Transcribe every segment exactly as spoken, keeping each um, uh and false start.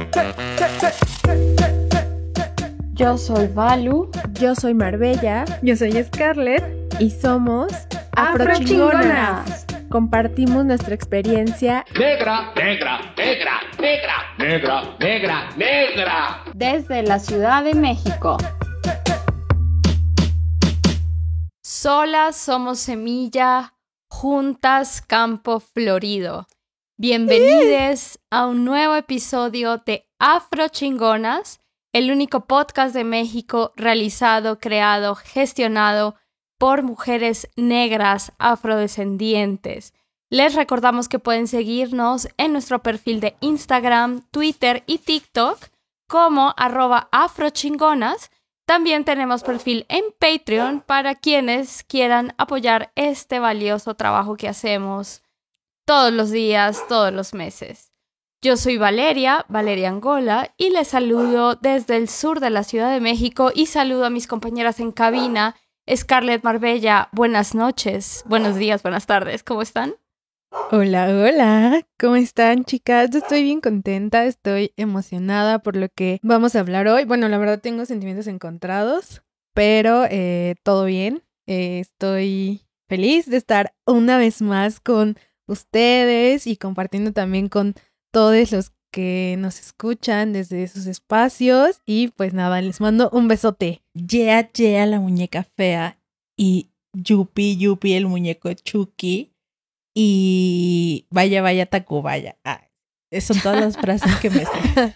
Yo soy Valu. Yo soy Marbella. Yo soy Scarlett. Y somos Afrochingonas. Compartimos nuestra experiencia negra, negra, negra, negra, negra, negra, negra. Desde la Ciudad de México. Solas somos semilla, juntas campo florido. Bienvenidos a un nuevo episodio de Afrochingonas, el único podcast de México realizado, creado, gestionado por mujeres negras afrodescendientes. Les recordamos que pueden seguirnos en nuestro perfil de Instagram, Twitter y TikTok como arroba afrochingonas. También tenemos perfil en Patreon para quienes quieran apoyar este valioso trabajo que hacemos todos los días, todos los meses. Yo soy Valeria, Valeria Angola, y les saludo desde el sur de la Ciudad de México y saludo a mis compañeras en cabina, Scarlett, Marbella. Buenas noches, buenos días, buenas tardes, ¿cómo están? Hola, hola, ¿cómo están, chicas? Yo estoy bien contenta, estoy emocionada por lo que vamos a hablar hoy. Bueno, la verdad tengo sentimientos encontrados, pero eh, todo bien. Eh, estoy feliz de estar una vez más con ustedes y compartiendo también con todos los que nos escuchan desde esos espacios. Y pues nada, les mando un besote. Yeah, yeah, la muñeca fea. Y Yupi, Yupi, el muñeco Chucky. Y vaya, vaya, Tacubaya. Ah, son todas las frases que me sé.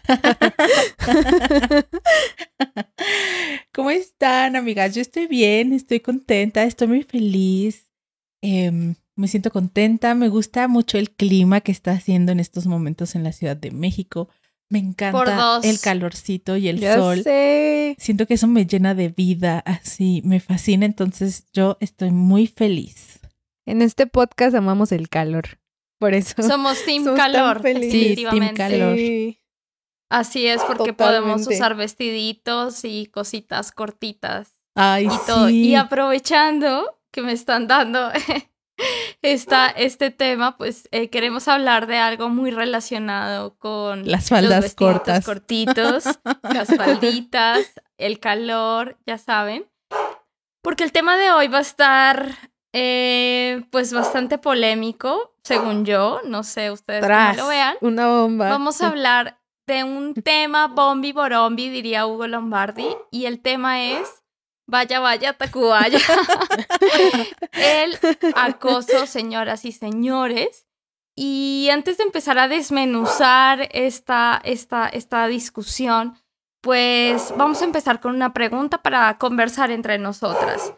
¿Cómo están, amigas? Yo estoy bien, estoy contenta, estoy muy feliz. Eh, me siento contenta, me gusta mucho el clima que está haciendo en estos momentos en la Ciudad de México. Me encanta el calorcito y el ya sol. Sé. Siento que eso me llena de vida, así, me fascina. Entonces yo estoy muy feliz. En este podcast amamos el calor, por eso. Somos Team Calor, sí, Team Calor. Sí. Así es, porque Totalmente. podemos usar vestiditos y cositas cortitas. Ay, y todo. sí. Y aprovechando que me están dando esta, este tema, pues eh, queremos hablar de algo muy relacionado con las faldas los cortas. cortitos, las falditas, el calor, ya saben. Porque el tema de hoy va a estar eh, pues bastante polémico, según yo. No sé ustedes Tras, cómo lo vean. Una bomba. Vamos a hablar de un tema bombi borombi, diría Hugo Lombardi, y el tema es vaya, vaya, Tacubaya. El acoso, señoras y señores. Y antes de empezar a desmenuzar esta, esta, esta discusión, pues vamos a empezar con una pregunta para conversar entre nosotras.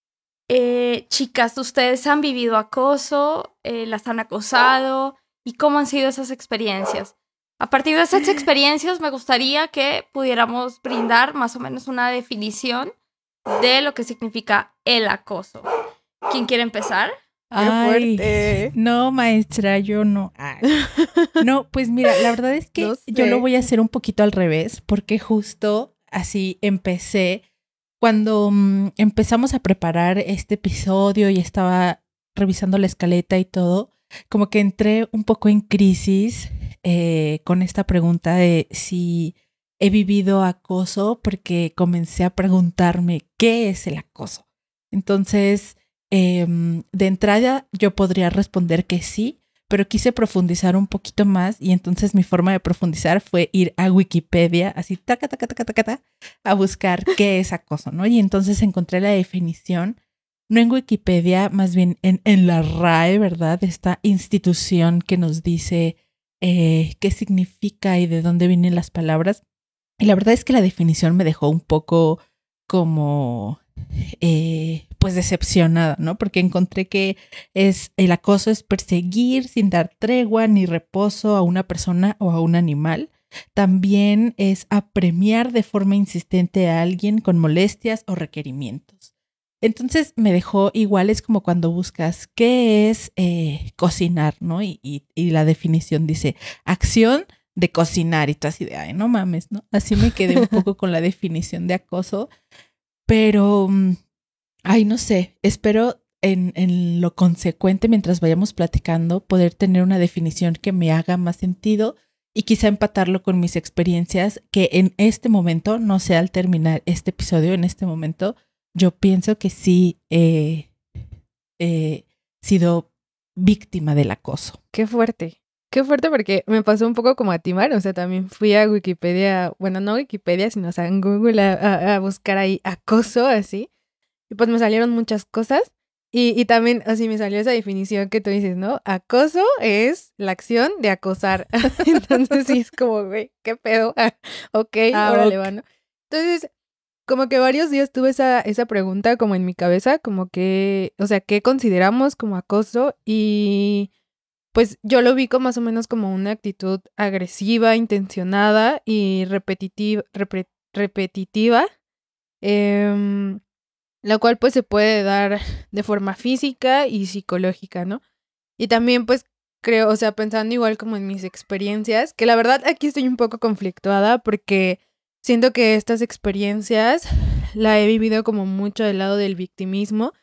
Eh, chicas, ¿ustedes han vivido acoso? Eh, ¿Las han acosado? ¿Y cómo han sido esas experiencias? A partir de esas experiencias me gustaría que pudiéramos brindar más o menos una definición de lo que significa el acoso. ¿Quién quiere empezar? Ay, fuerte. No, maestra, yo no. Ay. No, pues mira, la verdad es que No sé. yo lo voy a hacer un poquito al revés, porque justo así empecé. Cuando um, empezamos a preparar este episodio y estaba revisando la escaleta y todo, como que entré un poco en crisis eh, con esta pregunta de si he vivido acoso, porque comencé a preguntarme qué es el acoso. Entonces, eh, de entrada yo podría responder que sí, pero quise profundizar un poquito más y entonces mi forma de profundizar fue ir a Wikipedia, así taca, taca, taca, taca, taca, a buscar qué es acoso, ¿no? Y entonces encontré la definición, no en Wikipedia, más bien en, en la R A E, ¿verdad? Esta institución que nos dice eh, qué significa y de dónde vienen las palabras. Y la verdad es que la definición me dejó un poco como, eh, pues decepcionada, ¿no? Porque encontré que es el acoso es perseguir sin dar tregua ni reposo a una persona o a un animal. También es apremiar de forma insistente a alguien con molestias o requerimientos. Entonces me dejó igual, es como cuando buscas qué es eh, cocinar, ¿no? Y, y, y la definición dice acción de cocinar y tú así de, ay, no mames, ¿no? Así me quedé un poco con la definición de acoso, pero, ay, no sé, espero en, en lo consecuente mientras vayamos platicando poder tener una definición que me haga más sentido y quizá empatarlo con mis experiencias, que en este momento, no sé, al terminar este episodio, en este momento, yo pienso que sí he eh, sido víctima del acoso. Qué fuerte. Qué fuerte porque me pasó un poco como a ti, Mar. O sea, también fui a Wikipedia, bueno, no Wikipedia, sino o sea, en Google a, a, a buscar ahí acoso, así. Y pues me salieron muchas cosas. Y, y también así me salió esa definición que tú dices, ¿no? Acoso es la acción de acosar. Entonces sí es como, güey, ¿qué pedo? Ah, ok, Ah, órale, ok. va, ¿no? Entonces, como que varios días tuve esa, esa pregunta como en mi cabeza, como que, o sea, ¿qué consideramos como acoso? Y pues yo lo vi como más o menos como una actitud agresiva, intencionada y repetitiva, repre- repetitiva. em, la cual pues se puede dar de forma física y psicológica, ¿no? Y también pues creo, o sea, pensando igual como en mis experiencias, que la verdad aquí estoy un poco conflictuada porque siento que estas experiencias la he vivido como mucho del lado del victimismo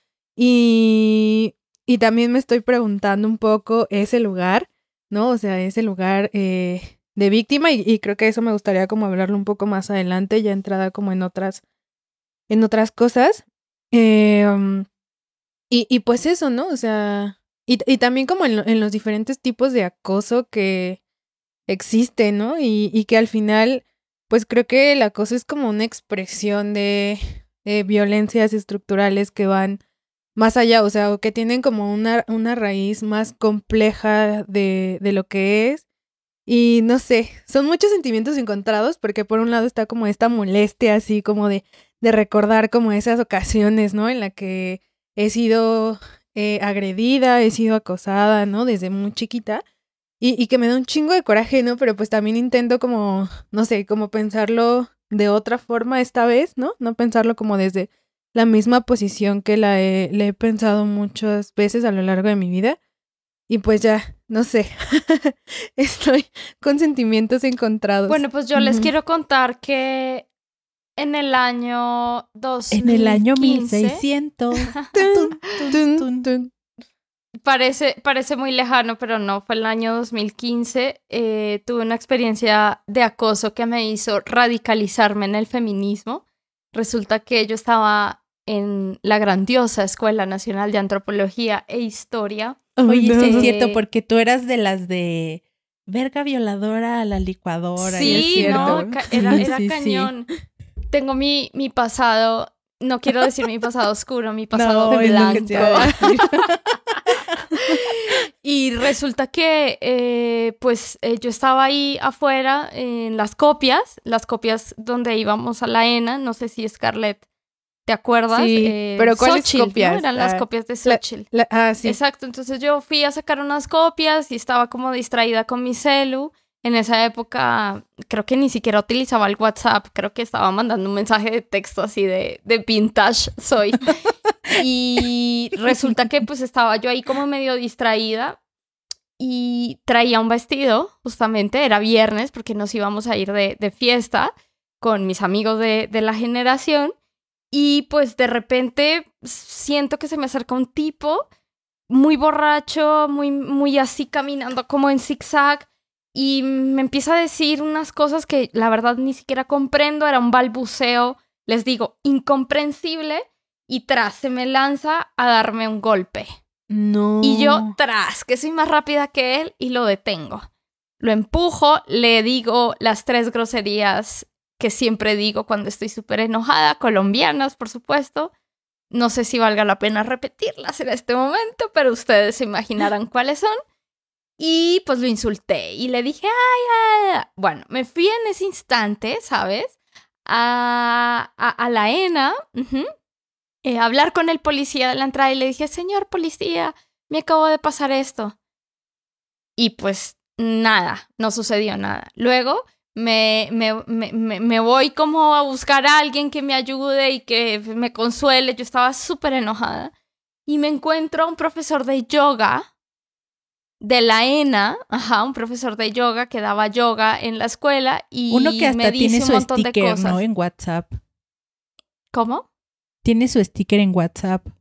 y, y también me estoy preguntando un poco ese lugar, ¿no? O sea, ese lugar eh, de víctima y, y creo que eso me gustaría como hablarlo un poco más adelante, ya entrada como en otras, en otras cosas. Eh, um, y, y pues eso, ¿no? O sea, y, y también como en, lo- en los diferentes tipos de acoso que existen, ¿no? Y, y que al final, pues creo que el acoso es como una expresión de, de violencias estructurales que van más allá, o sea, o que tienen como una, una raíz más compleja de, de lo que es. Y no sé, son muchos sentimientos encontrados porque por un lado está como esta molestia así como de, de recordar como esas ocasiones, ¿no? En la que he sido eh, agredida, he sido acosada, ¿no? Desde muy chiquita y, y que me da un chingo de coraje, ¿no? Pero pues también intento como, no sé, como pensarlo de otra forma esta vez, ¿no? No pensarlo como desde la misma posición que la he, le he pensado muchas veces a lo largo de mi vida. Y pues ya, no sé, estoy con sentimientos encontrados. Bueno, pues yo les Ujú. quiero contar que en el año dos mil quince... En el año mil seiscientos. Tun, tun, Tun, tun. tun. Parece, parece muy lejano, pero no, fue el año dos mil quince. Eh, tuve una experiencia de acoso que me hizo radicalizarme en el feminismo. Resulta que yo estaba en la grandiosa Escuela Nacional de Antropología e Historia. Oye, Oh, sí no. es cierto, Eh, porque tú eras de las de verga violadora a la licuadora. y es Sí, cierto. no, ca- era, Sí, era sí, sí. cañón. Tengo mi, mi pasado, no quiero decir mi pasado oscuro, mi pasado No, es lo que te iba a blanco. decir. Y resulta que, eh, pues, eh, yo estaba ahí afuera en las copias, las copias donde íbamos a la ENA, no sé si Scarlett, ¿te acuerdas? Sí, Eh, pero ¿cuáles Xochitl, ¿no? copias? Eran las Ah, copias de la- Xochitl. La- ah, sí. Exacto, entonces yo fui a sacar unas copias y estaba como distraída con mi celu. En esa época creo que ni siquiera utilizaba el WhatsApp, creo que estaba mandando un mensaje de texto así de, de vintage soy. Y resulta que pues estaba yo ahí como medio distraída y traía un vestido, justamente, era viernes porque nos íbamos a ir de, de fiesta con mis amigos de, de la generación y pues de repente siento que se me acerca un tipo muy borracho, muy, muy así caminando como en zigzag y me empieza a decir unas cosas que la verdad ni siquiera comprendo, era un balbuceo, les digo, incomprensible y tras se me lanza a darme un golpe. No. Y yo tras, que soy más rápida que él y lo detengo. Lo empujo, le digo las tres groserías que siempre digo cuando estoy súper enojada, colombianas, por supuesto. No sé si valga la pena repetirlas en este momento, pero ustedes se imaginarán cuáles son. Y pues lo insulté y le dije, ay, ay, ay. Bueno, me fui en ese instante, ¿sabes? A, a, a la ENA, uh-huh, eh, a hablar con el policía de la entrada y le dije, señor policía, me acabo de pasar esto. Y pues nada, no sucedió nada. Luego me, me, me, me, me voy como a buscar a alguien que me ayude y que me consuele. Yo estaba súper enojada. Y me encuentro a un profesor de yoga de la ENA, ajá, un profesor de yoga que daba yoga en la escuela y Uno que hasta me dice tiene un su montón de sticker, cosas. ¿no? En WhatsApp. ¿Cómo? Tiene su sticker en WhatsApp.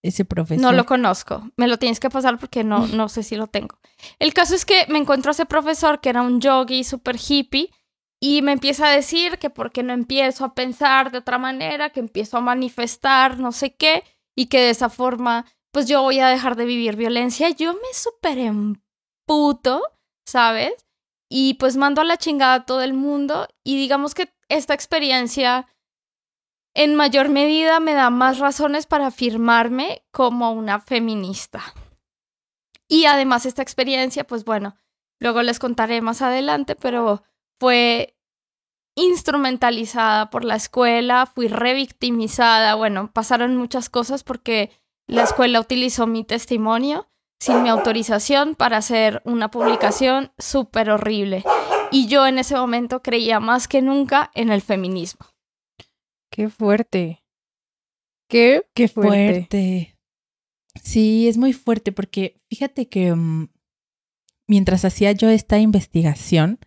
ese profesor? No lo conozco. Me lo tienes que pasar porque no, no sé si lo tengo. El caso es que me encuentro a ese profesor que era un yogi súper hippie y me empieza a decir que por qué no empiezo a pensar de otra manera, que empiezo a manifestar no sé qué y que de esa forma pues yo voy a dejar de vivir violencia. Yo me súper emputo, ¿sabes? Y pues mando a la chingada a todo el mundo y digamos que esta experiencia en mayor medida me da más razones para afirmarme como una feminista. Y además esta experiencia, pues bueno, luego les contaré más adelante, pero fue instrumentalizada por la escuela, fui revictimizada, bueno, pasaron muchas cosas porque la escuela utilizó mi testimonio sin mi autorización para hacer una publicación súper horrible. Y yo en ese momento creía más que nunca en el feminismo. Qué fuerte. Qué, Qué fuerte. fuerte. Sí, es muy fuerte porque fíjate que um, mientras hacía yo esta investigación,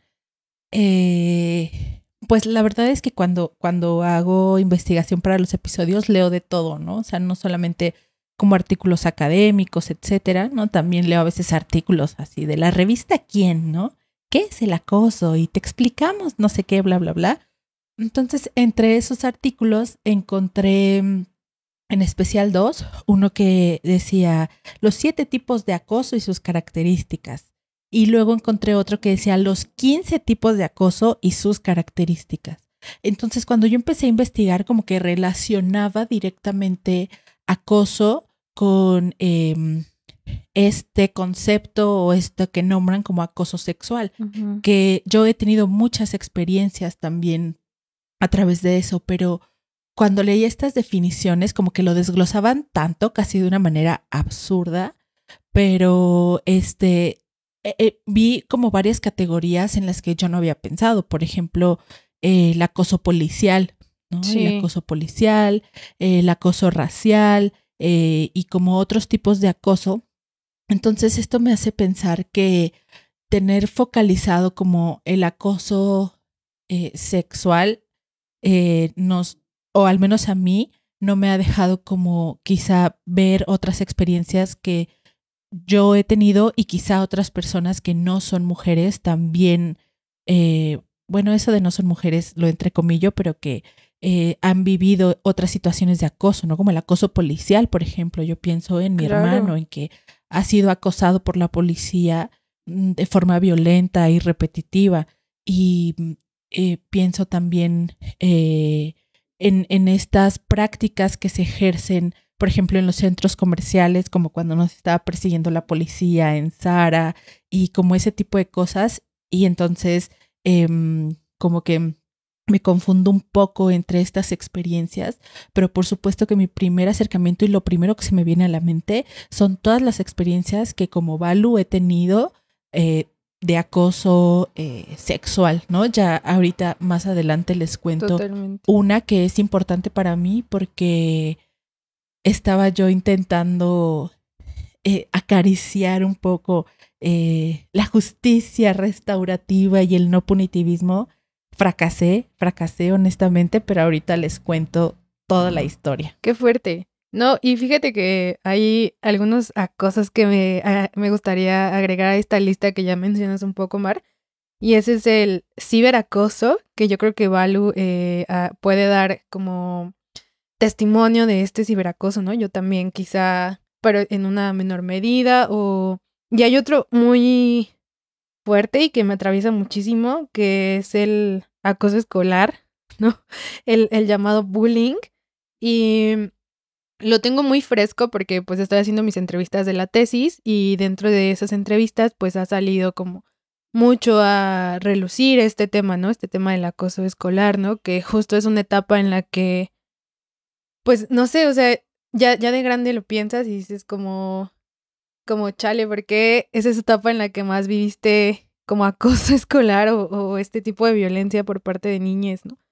eh, pues la verdad es que cuando, cuando hago investigación para los episodios leo de todo, ¿no? O sea, no solamente como artículos académicos, etcétera, ¿no? También leo a veces artículos así de la revista Quién, ¿no? ¿Qué es el acoso? Y te explicamos no sé qué, bla, bla, bla. Entonces, entre esos artículos encontré en especial dos, uno que decía los siete tipos de acoso y sus características. Y luego encontré otro que decía los quince tipos de acoso y sus características. Entonces, cuando yo empecé a investigar, como que relacionaba directamente acoso con eh, este concepto o esto que nombran como acoso sexual, Uh-huh. que yo he tenido muchas experiencias también a través de eso, pero cuando leí estas definiciones como que lo desglosaban tanto, casi de una manera absurda, pero este eh, eh, vi como varias categorías en las que yo no había pensado. Por ejemplo, eh, el acoso policial, ¿no? Sí. El acoso policial, eh, el acoso racial eh, y como otros tipos de acoso. Entonces esto me hace pensar que tener focalizado como el acoso eh, sexual eh, nos, o al menos a mí, no me ha dejado como quizá ver otras experiencias que yo he tenido y quizá otras personas que no son mujeres también, eh, bueno, eso de no son mujeres lo entrecomillo, pero que eh, han vivido otras situaciones de acoso, ¿no? Como el acoso policial, por ejemplo. Yo pienso en mi Claro. hermano, en que ha sido acosado por la policía mm, de forma violenta y repetitiva. Y mm, eh, pienso también eh, en, en estas prácticas que se ejercen, por ejemplo, en los centros comerciales, como cuando nos estaba persiguiendo la policía en Zara y como ese tipo de cosas. Y entonces eh, como que me confundo un poco entre estas experiencias, pero por supuesto que mi primer acercamiento y lo primero que se me viene a la mente son todas las experiencias que como Balu he tenido eh, de acoso eh, sexual, ¿no? Ya ahorita más adelante les cuento Totalmente. una que es importante para mí porque estaba yo intentando eh, acariciar un poco eh, la justicia restaurativa y el no punitivismo. Fracasé, fracasé honestamente, pero ahorita les cuento toda la historia. Qué fuerte. No, y fíjate que hay algunos acosos que me, a- me gustaría agregar a esta lista que ya mencionas un poco, Mar. Y ese es el ciberacoso, que yo creo que Balu eh, ah, puede dar como testimonio de este ciberacoso, ¿no? Yo también quizá, pero en una menor medida. O y hay otro muy fuerte y que me atraviesa muchísimo, que es el acoso escolar, ¿no? El, el llamado bullying. Y lo tengo muy fresco porque pues estoy haciendo mis entrevistas de la tesis y dentro de esas entrevistas pues ha salido como mucho a relucir este tema, ¿no? Este tema del acoso escolar, ¿no? Que justo es una etapa en la que, pues no sé, o sea, ya, ya de grande lo piensas y dices como, como chale, porque es esa etapa en la que más viviste como acoso escolar o, o este tipo de violencia por parte de niñez, ¿no?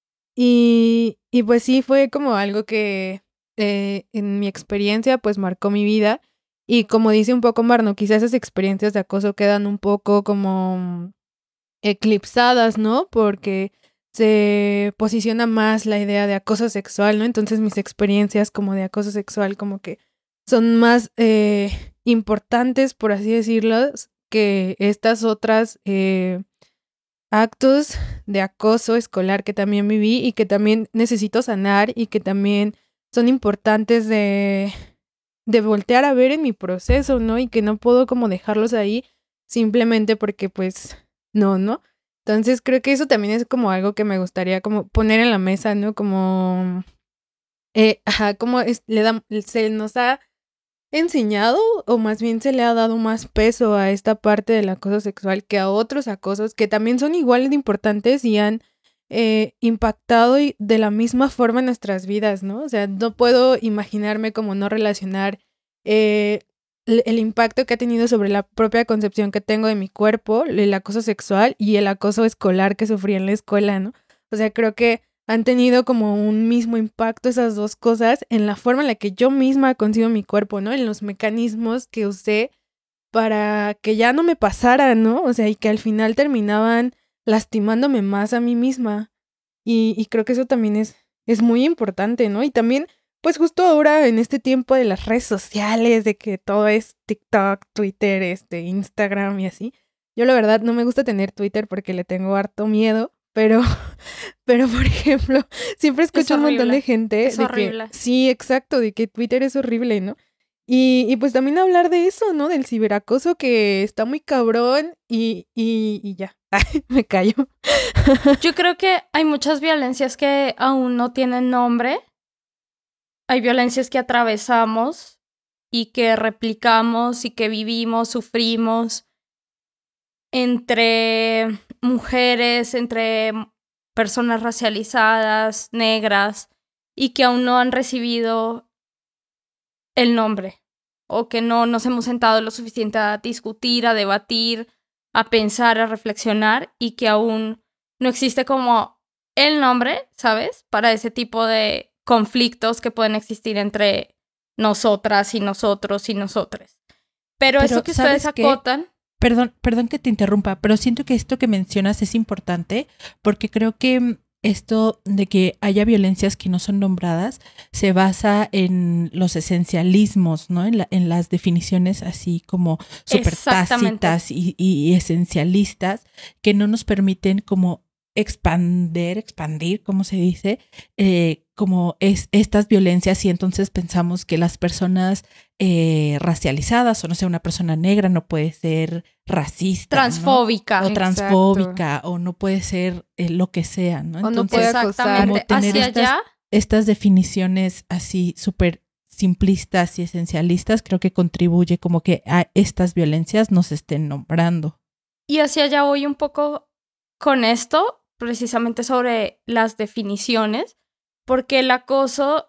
Y, y pues sí, fue como algo que eh, en mi experiencia pues marcó mi vida. Y como dice un poco Marno, quizás esas experiencias de acoso quedan un poco como eclipsadas, ¿no? Porque se posiciona más la idea de acoso sexual, ¿no? Entonces mis experiencias como de acoso sexual como que son más eh, importantes, por así decirlo, que estas otras eh, actos de acoso escolar que también viví y que también necesito sanar y que también son importantes de, de voltear a ver en mi proceso, ¿no? Y que no puedo como dejarlos ahí simplemente porque pues no, ¿no? Entonces creo que eso también es como algo que me gustaría como poner en la mesa, ¿no? Como, eh, ajá, como es, le da, se nos ha enseñado o más bien se le ha dado más peso a esta parte del acoso sexual que a otros acosos que también son igual de importantes y han eh, impactado de la misma forma en nuestras vidas, ¿no? O sea, no puedo imaginarme como no relacionar eh, el, el impacto que ha tenido sobre la propia concepción que tengo de mi cuerpo, el acoso sexual y el acoso escolar que sufrí en la escuela, ¿no? O sea, creo que han tenido como un mismo impacto esas dos cosas en la forma en la que yo misma concibo mi cuerpo, ¿no? En los mecanismos que usé para que ya no me pasara, ¿no? O sea, y que al final terminaban lastimándome más a mí misma. Y, y creo que eso también es, es muy importante, ¿no? Y también, pues justo ahora en este tiempo de las redes sociales, de que todo es TikTok, Twitter, este, Instagram y así. Yo la verdad no me gusta tener Twitter porque le tengo harto miedo. Pero, pero por ejemplo, siempre escucho un montón de gente es de horrible. que, sí, exacto, de que Twitter es horrible, ¿no? Y, y pues también hablar de eso, ¿no? Del ciberacoso que está muy cabrón y, y, y ya, me callo. Yo creo que hay muchas violencias que aún no tienen nombre. Hay violencias que atravesamos y que replicamos y que vivimos, sufrimos entre mujeres, entre personas racializadas, negras, y que aún no han recibido el nombre, o que no nos hemos sentado lo suficiente a discutir, a debatir, a pensar, a reflexionar, y que aún no existe como el nombre, ¿sabes? Para ese tipo de conflictos que pueden existir entre nosotras y nosotros y nosotres. Pero, Pero eso que ustedes acotan... ¿Qué? Perdón, perdón que te interrumpa, pero siento que esto que mencionas es importante porque creo que esto de que haya violencias que no son nombradas se basa en los esencialismos, ¿no? En, la, en las definiciones así como súper tácitas y, y, y esencialistas que no nos permiten como expander, expandir, ¿cómo se dice? Eh, como es estas violencias y entonces pensamos que las personas eh, racializadas o no sé, una persona negra no puede ser racista, transfóbica, ¿no? O transfóbica o no puede ser eh, lo que sea, ¿no? O entonces, no puede acosar. Como tener hacia estas, allá. estas definiciones así súper simplistas y esencialistas creo que contribuye como que a estas violencias no se estén nombrando. Y hacia allá voy un poco con esto, precisamente sobre las definiciones, porque el acoso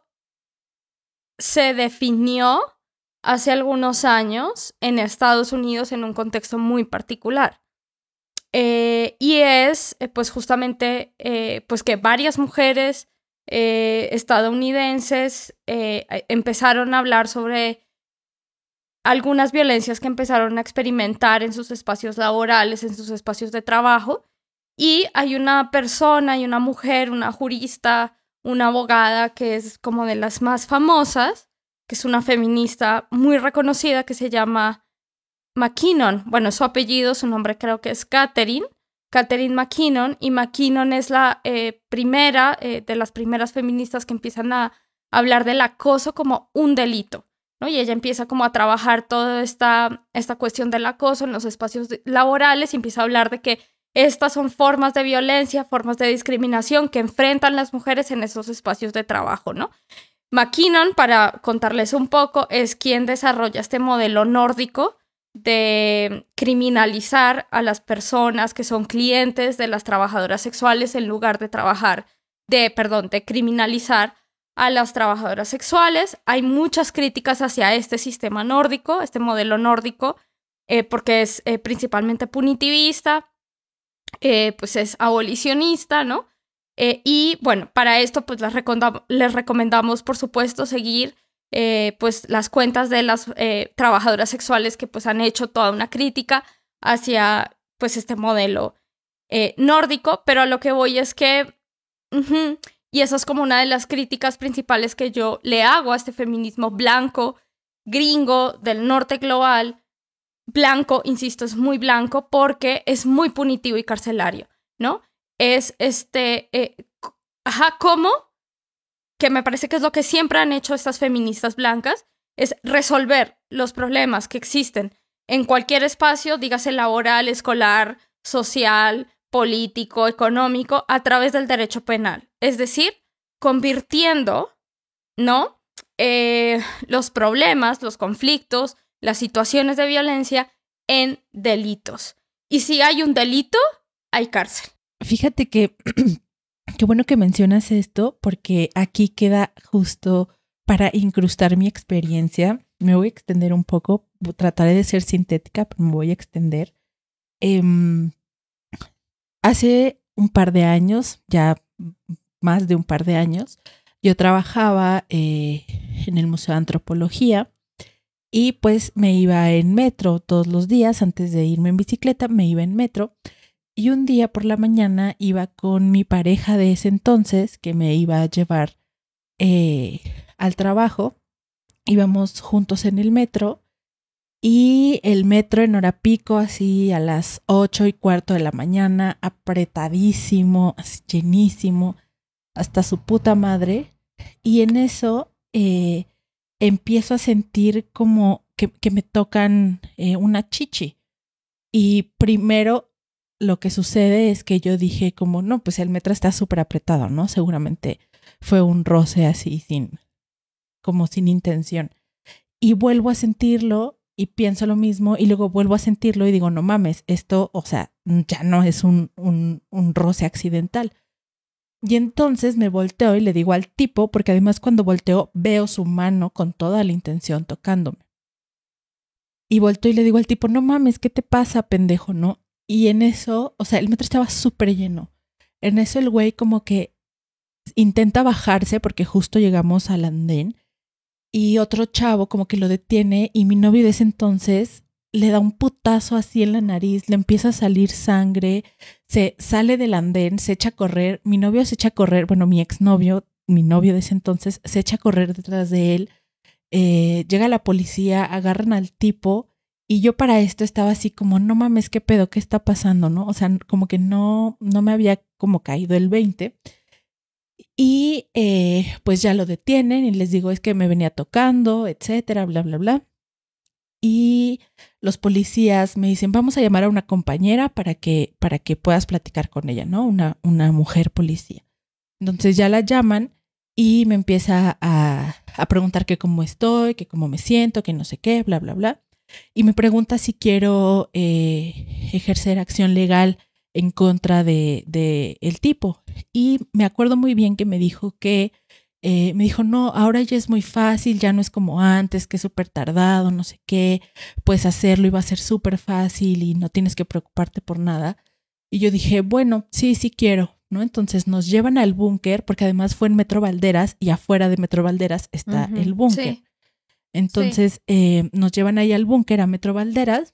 se definió hace algunos años en Estados Unidos en un contexto muy particular. Eh, y es, eh, pues justamente, eh, pues que varias mujeres eh, estadounidenses eh, empezaron a hablar sobre algunas violencias que empezaron a experimentar en sus espacios laborales, en sus espacios de trabajo. Y hay una persona, hay una mujer, una jurista, una abogada que es como de las más famosas, que es una feminista muy reconocida que se llama McKinnon. Bueno, su apellido, su nombre creo que es Catherine, Catherine McKinnon, y McKinnon es la eh, primera, eh, de las primeras feministas que empiezan a hablar del acoso como un delito, ¿no? Y ella empieza como a trabajar toda esta, esta cuestión del acoso en los espacios de, laborales y empieza a hablar de que estas son formas de violencia, formas de discriminación que enfrentan las mujeres en esos espacios de trabajo, ¿no? McKinnon, para contarles un poco, es quien desarrolla este modelo nórdico de criminalizar a las personas que son clientes de las trabajadoras sexuales en lugar de trabajar, de, perdón, de criminalizar a las trabajadoras sexuales. Hay muchas críticas hacia este sistema nórdico, este modelo nórdico, eh, porque es eh, principalmente punitivista, Eh, pues es abolicionista, ¿no? Eh, y bueno, para esto pues les, recomendamos, les recomendamos por supuesto seguir eh, pues las cuentas de las eh, trabajadoras sexuales que pues han hecho toda una crítica hacia pues este modelo eh, nórdico, pero a lo que voy es que uh-huh, y esa es como una de las críticas principales que yo le hago a este feminismo blanco gringo del norte global, blanco, insisto, es muy blanco porque es muy punitivo y carcelario, ¿no? Es este, eh, ajá, ¿cómo? Que me parece que es lo que siempre han hecho estas feministas blancas, es resolver los problemas que existen en cualquier espacio, dígase laboral, escolar, social, político, económico, a través del derecho penal. Es decir, convirtiendo, ¿no? Eh, los problemas, los conflictos, las situaciones de violencia en delitos. Y si hay un delito, hay cárcel. Fíjate que qué bueno que mencionas esto, porque aquí queda justo para incrustar mi experiencia. Me voy a extender un poco, trataré de ser sintética, pero me voy a extender. Eh, hace un par de años, ya más de un par de años, yo trabajaba eh, en el Museo de Antropología y pues me iba en metro todos los días. Antes de irme en bicicleta, me iba en metro. Y un día por la mañana iba con mi pareja de ese entonces, que me iba a llevar eh, al trabajo. Íbamos juntos en el metro y el metro en hora pico, así a las ocho y cuarto de la mañana, apretadísimo, así llenísimo, hasta su puta madre. Y en eso eh, empiezo a sentir como que, que me tocan eh, una chichi. Y primero lo que sucede es que yo dije como, no, pues el metro está súper apretado, ¿no? Seguramente fue un roce así sin, como sin intención. Y vuelvo a sentirlo y pienso lo mismo y luego vuelvo a sentirlo y digo, no mames, esto, o sea, ya no es un, un, un roce accidental. Y entonces me volteo y le digo al tipo, porque además cuando volteo veo su mano con toda la intención tocándome. Y volteo y le digo al tipo, no mames, ¿qué te pasa, pendejo, no? Y en eso, o sea, el metro estaba súper lleno. En eso el güey como que intenta bajarse porque justo llegamos al andén y otro chavo como que lo detiene y mi novio de ese entonces le da un putazo así en la nariz, le empieza a salir sangre, se sale del andén, se echa a correr, mi novio se echa a correr, bueno, mi exnovio, mi novio de ese entonces se echa a correr detrás de él, eh, llega la policía, agarran al tipo y yo para esto estaba así como, no mames, qué pedo, qué está pasando, ¿no? O sea, como que no, no me había como caído el veinte. Y eh, pues ya lo detienen y les digo, es que me venía tocando, etcétera, bla, bla, bla. Y los policías me dicen, vamos a llamar a una compañera para que, para que puedas platicar con ella, ¿no? Una, una mujer policía. Entonces ya la llaman y me empieza a, a preguntar que cómo estoy, que cómo me siento, que no sé qué, bla, bla, bla. Y me pregunta si quiero eh, ejercer acción legal en contra de, de el tipo. Y me acuerdo muy bien que me dijo que, eh, me dijo, no, ahora ya es muy fácil, ya no es como antes, que es súper tardado, no sé qué, puedes hacerlo y va a ser súper fácil y no tienes que preocuparte por nada. Y yo dije, bueno, sí, sí quiero, ¿no? Entonces nos llevan al búnker, porque además fue en Metro Valderas y afuera de Metro Valderas está uh-huh. el búnker. Sí. Entonces sí. eh, nos llevan ahí al búnker, a Metro Valderas,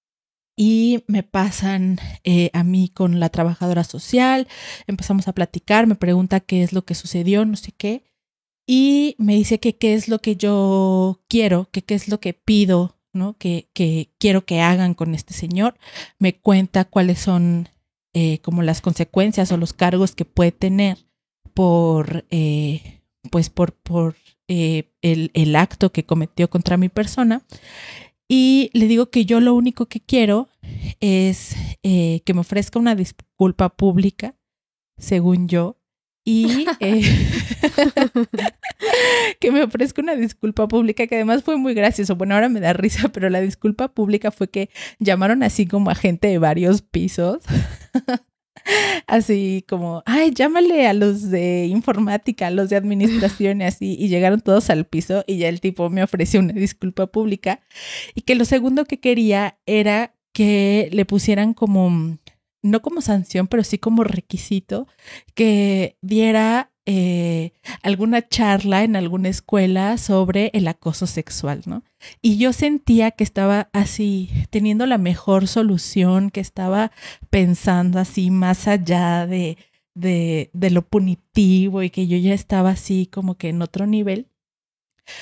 y me pasan eh, a mí con la trabajadora social, empezamos a platicar, me pregunta qué es lo que sucedió, no sé qué, y me dice que qué es lo que yo quiero, que qué es lo que pido, ¿no? Que, que quiero que hagan con este señor. Me cuenta cuáles son eh, como las consecuencias o los cargos que puede tener por, eh, pues por, por eh, el, el acto que cometió contra mi persona. Y le digo que yo lo único que quiero es eh, que me ofrezca una disculpa pública, según yo, y eh, que me ofrezca una disculpa pública, que además fue muy gracioso. Bueno, ahora me da risa, pero la disculpa pública fue que llamaron así como a gente de varios pisos. Así como, ay, llámale a los de informática, a los de administración y así, y llegaron todos al piso y ya el tipo me ofreció una disculpa pública y que lo segundo que quería era que le pusieran como, no como sanción, pero sí como requisito, que diera eh, alguna charla en alguna escuela sobre el acoso sexual, ¿no? Y yo sentía que estaba así, teniendo la mejor solución, que estaba pensando así más allá de, de, de lo punitivo y que yo ya estaba así como que en otro nivel.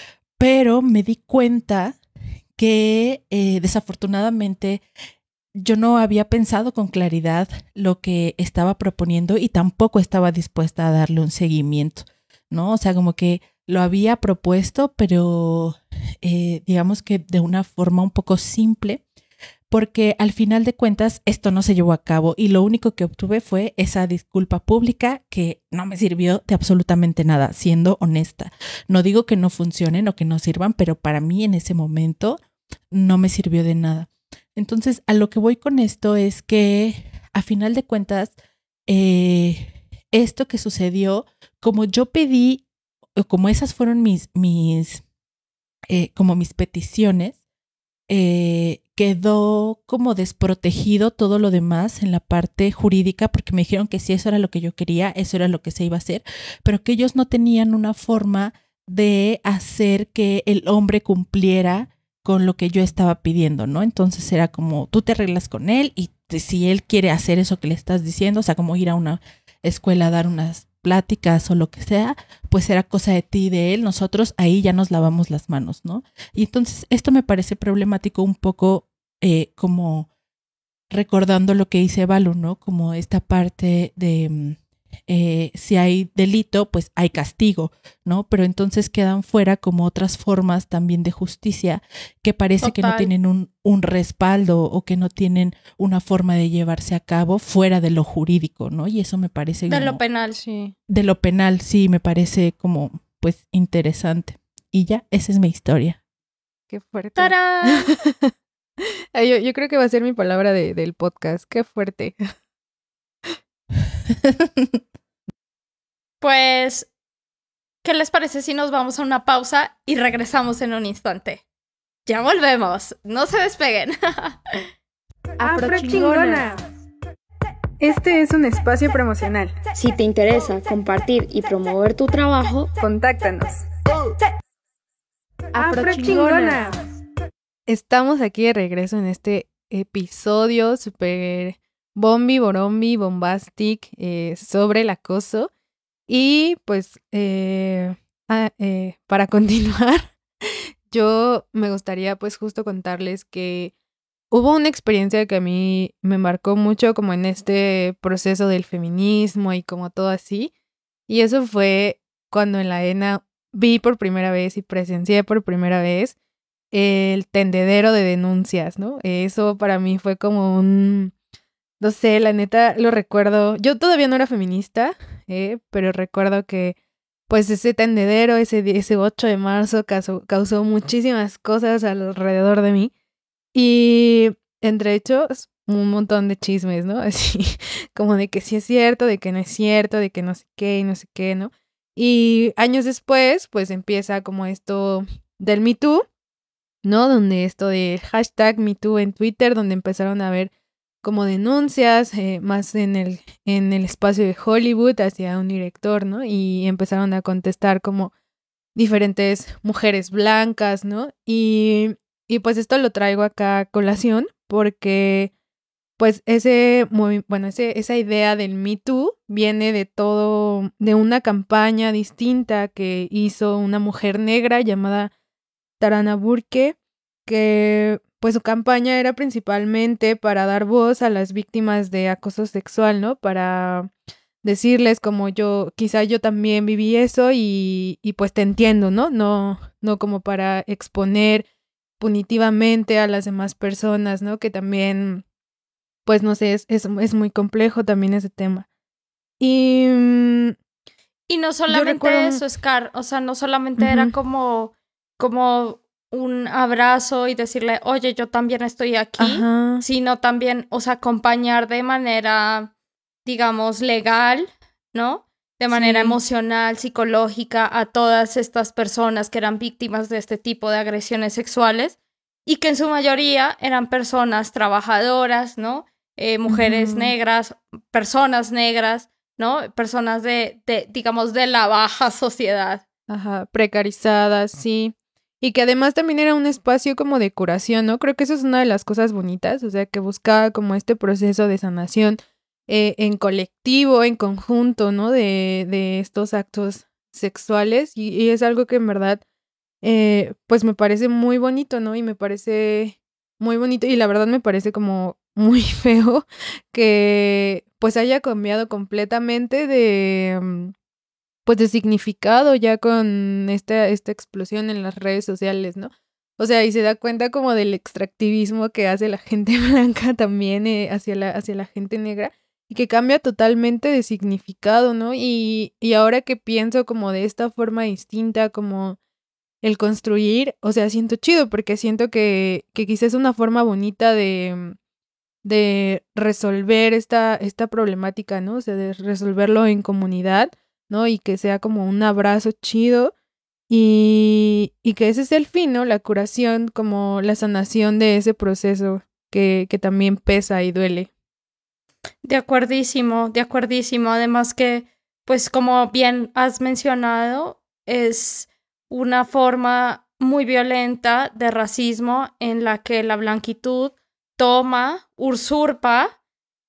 pero me di cuenta que eh, desafortunadamente yo no había pensado con claridad lo que estaba proponiendo y tampoco estaba dispuesta a darle un seguimiento, ¿no? O sea, como que lo había propuesto, pero eh, digamos que de una forma un poco simple, porque al final de cuentas esto no se llevó a cabo y lo único que obtuve fue esa disculpa pública que no me sirvió de absolutamente nada, siendo honesta. No digo que no funcionen o que no sirvan, pero para mí en ese momento no me sirvió de nada. Entonces, a lo que voy con esto es que, a final de cuentas, eh, esto que sucedió, como yo pedí, o como esas fueron mis, mis, eh, como mis peticiones, eh, quedó como desprotegido todo lo demás en la parte jurídica, porque me dijeron que si eso era lo que yo quería, eso era lo que se iba a hacer, pero que ellos no tenían una forma de hacer que el hombre cumpliera con lo que yo estaba pidiendo, ¿no? Entonces era como, tú te arreglas con él y te, si él quiere hacer eso que le estás diciendo, o sea, como ir a una escuela a dar unas pláticas o lo que sea, pues era cosa de ti y de él, nosotros ahí ya nos lavamos las manos, ¿no? Y entonces esto me parece problemático un poco eh, como recordando lo que dice Valu, ¿no? Como esta parte de... Eh, si hay delito, pues hay castigo, ¿no? Pero entonces quedan fuera como otras formas también de justicia que parece Total. que no tienen un, un respaldo o que no tienen una forma de llevarse a cabo fuera de lo jurídico, ¿no? Y eso me parece... De como, lo penal, sí. De lo penal, sí, me parece como, pues, interesante. Y ya, esa es mi historia. Qué fuerte. ¡Tarán! yo, yo creo que va a ser mi palabra de, del podcast. Qué fuerte. Pues, ¿qué les parece si nos vamos a una pausa y regresamos en un instante? Ya volvemos, no se despeguen. Afrochingonas. Este es un espacio promocional. Si te interesa compartir y promover tu trabajo, contáctanos. Afrochingonas. Estamos aquí de regreso en este episodio súper bombi, borombi, bombastic eh, sobre el acoso. Y pues eh, ah, eh, para continuar, yo me gustaría pues justo contarles que hubo una experiencia que a mí me marcó mucho como en este proceso del feminismo y como todo así. Y eso fue cuando en la ENA vi por primera vez y presencié por primera vez el tendedero de denuncias, ¿no? Eso para mí fue como un... No sé, la neta, lo recuerdo. Yo todavía no era feminista, eh, pero recuerdo que pues ese tendedero, ese, ese ocho de marzo causó, causó muchísimas cosas alrededor de mí. Y entre hechos, un montón de chismes, ¿no? Así como de que sí es cierto, de que no es cierto, de que no sé qué y no sé qué, ¿no? Y años después, pues empieza como esto del Me Too, ¿no? Donde esto del hashtag Me Too en Twitter, donde empezaron a ver como denuncias, eh, más en el, en el espacio de Hollywood hacia un director, ¿no? Y empezaron a contestar como diferentes mujeres blancas, ¿no? Y, y pues esto lo traigo acá a colación porque pues ese, bueno, ese, esa idea del Me Too viene de todo, de una campaña distinta que hizo una mujer negra llamada Tarana Burke, que pues su campaña era principalmente para dar voz a las víctimas de acoso sexual, ¿no? Para decirles como yo, quizá yo también viví eso y, y pues te entiendo, ¿no? No, no como para exponer punitivamente a las demás personas, ¿no? Que también, pues no sé, es, es, es muy complejo también ese tema. Y... Y no solamente recuerdo... eso, Scar, o sea, no solamente uh-huh. era como, como un abrazo y decirle, oye, yo también estoy aquí, Ajá. sino también, o sea, acompañar de manera, digamos, legal, ¿no? De manera sí. emocional, psicológica a todas estas personas que eran víctimas de este tipo de agresiones sexuales y que en su mayoría eran personas trabajadoras, ¿no? Eh, mujeres uh-huh. negras, personas negras, ¿no? Personas de, de, digamos, de la baja sociedad. Ajá, precarizadas, sí. Y que además también era un espacio como de curación, ¿no? Creo que eso es una de las cosas bonitas, o sea, que buscaba como este proceso de sanación eh, en colectivo, en conjunto, ¿no? De, de estos actos sexuales y, y es algo que en verdad eh, pues me parece muy bonito, ¿no? Y me parece muy bonito y la verdad me parece como muy feo que pues haya cambiado completamente de, mm, pues de significado ya con esta, esta explosión en las redes sociales, ¿no? O sea, y se da cuenta como del extractivismo que hace la gente blanca también eh, hacia la, hacia la gente negra y que cambia totalmente de significado, ¿no? Y, y ahora que pienso como de esta forma distinta, como el construir, o sea, siento chido porque siento que, que quizás es una forma bonita de, de resolver esta, esta problemática, ¿no? O sea, de resolverlo en comunidad, ¿no? Y que sea como un abrazo chido y, y que ese es el fin, ¿no? La curación, como la sanación de ese proceso que, que también pesa y duele. De acuerdísimo, de acuerdísimo. Además que, pues como bien has mencionado, es una forma muy violenta de racismo en la que la blanquitud toma, usurpa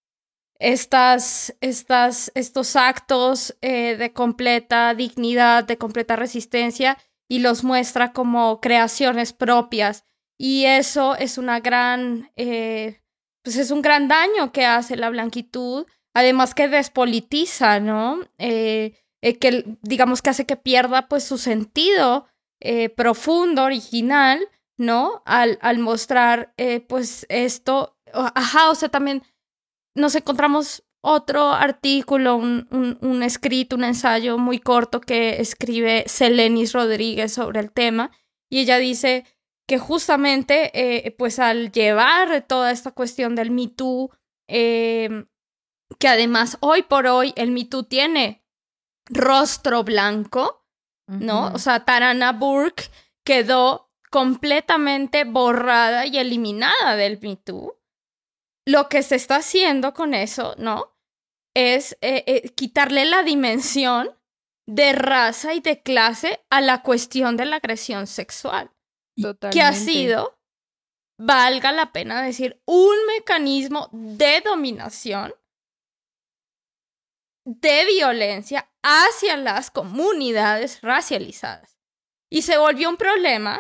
estas, estas, estos actos eh, de completa dignidad, de completa resistencia y los muestra como creaciones propias. Y eso es una gran, eh, pues es un gran daño que hace la blanquitud, además que despolitiza, ¿no? Eh, eh, que digamos que hace que pierda pues su sentido eh, profundo, original, ¿no? Al, al mostrar eh, pues esto, ajá, o sea, también nos encontramos otro artículo, un, un, un escrito, un ensayo muy corto que escribe Selenis Rodríguez sobre el tema, y ella dice que justamente, eh, pues al llevar toda esta cuestión del Me Too, eh, que además hoy por hoy el Me Too tiene rostro blanco, ¿no? Uh-huh. O sea, Tarana Burke quedó completamente borrada y eliminada del Me Too. Lo que se está haciendo con eso, ¿no? Es eh, eh, quitarle la dimensión de raza y de clase a la cuestión de la agresión sexual. Totalmente. Que ha sido, valga la pena decir, un mecanismo de dominación, de violencia hacia las comunidades racializadas. Y se volvió un problema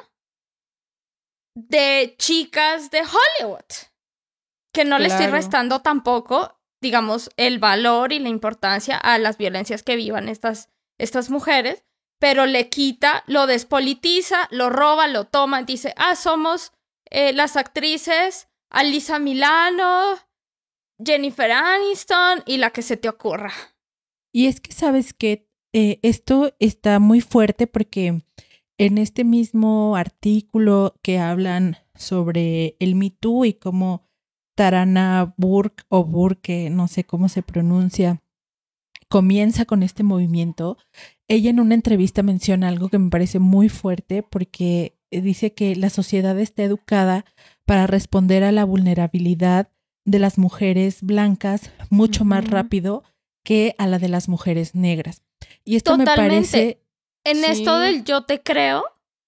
de chicas de Hollywood, que no Claro. le estoy restando tampoco, digamos, el valor y la importancia a las violencias que vivan estas, estas mujeres, pero le quita, lo despolitiza, lo roba, lo toma, dice, ah, somos eh, las actrices Alyssa Milano, Jennifer Aniston y la que se te ocurra. Y es que sabes que eh, esto está muy fuerte porque en este mismo artículo que hablan sobre el Me Too y cómo Tarana Burke o Burke, no sé cómo se pronuncia, comienza con este movimiento, ella en una entrevista menciona algo que me parece muy fuerte porque dice que la sociedad está educada para responder a la vulnerabilidad de las mujeres blancas mucho uh-huh. más rápido que a la de las mujeres negras. Y esto Totalmente. me parece... En sí. esto del yo te creo,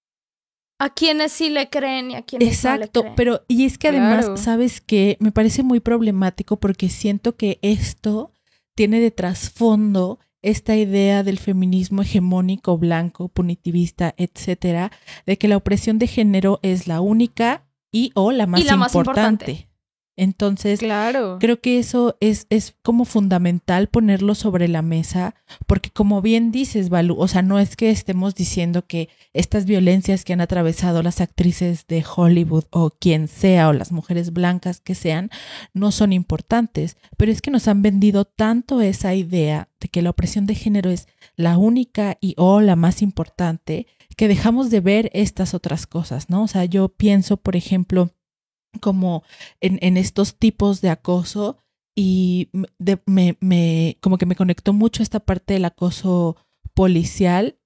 a quienes sí le creen y a quienes Exacto, no le creen. Pero y es que además, Claro. ¿sabes qué? Me parece muy problemático porque siento que esto tiene de trasfondo esta idea del feminismo hegemónico, blanco, punitivista, etcétera, de que la opresión de género es la única y o la más, y la más importante. importante. Entonces, Claro. creo que eso es, es como fundamental ponerlo sobre la mesa, porque como bien dices, Balu, o sea, no es que estemos diciendo que estas violencias que han atravesado las actrices de Hollywood o quien sea, o las mujeres blancas que sean, no son importantes, pero es que nos han vendido tanto esa idea de que la opresión de género es la única y o la más importante, que dejamos de ver estas otras cosas, ¿no? O sea, yo pienso, por ejemplo, como en, en estos tipos de acoso y de, me, me, como que me conectó mucho esta parte del acoso policial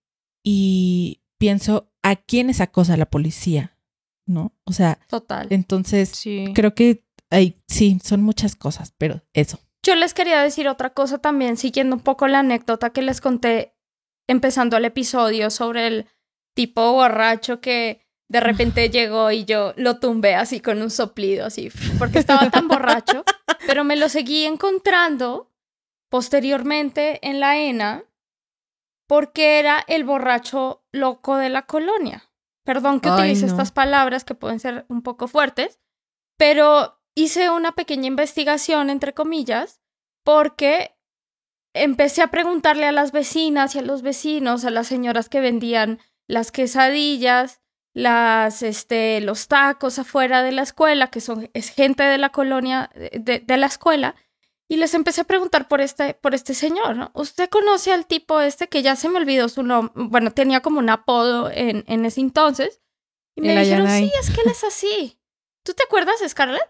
y pienso, ¿a quiénes acosa la policía? ¿No? O sea, total. Entonces, Sí. creo que hay, sí, son muchas cosas, pero eso. Yo les quería decir otra cosa también, siguiendo un poco la anécdota que les conté empezando el episodio sobre el tipo borracho que de repente llegó y yo lo tumbé así con un soplido, así, porque estaba tan borracho, pero me lo seguí encontrando posteriormente en la ENA porque era el borracho loco de la colonia. perdón que Ay, utilice no. estas palabras que pueden ser un poco fuertes, pero hice una pequeña investigación, entre comillas, porque empecé a preguntarle a las vecinas y a los vecinos, a las señoras que vendían las quesadillas, las, este, los tacos afuera de la escuela, que son, es gente de la colonia, de, de la escuela, y les empecé a preguntar por este, por este señor, ¿no? ¿Usted conoce al tipo este que ya se me olvidó su nombre? Bueno, tenía como un apodo en, en ese entonces. Y me El dijeron, Ayanay. sí, es que él es así. ¿Tú te acuerdas, Scarlett?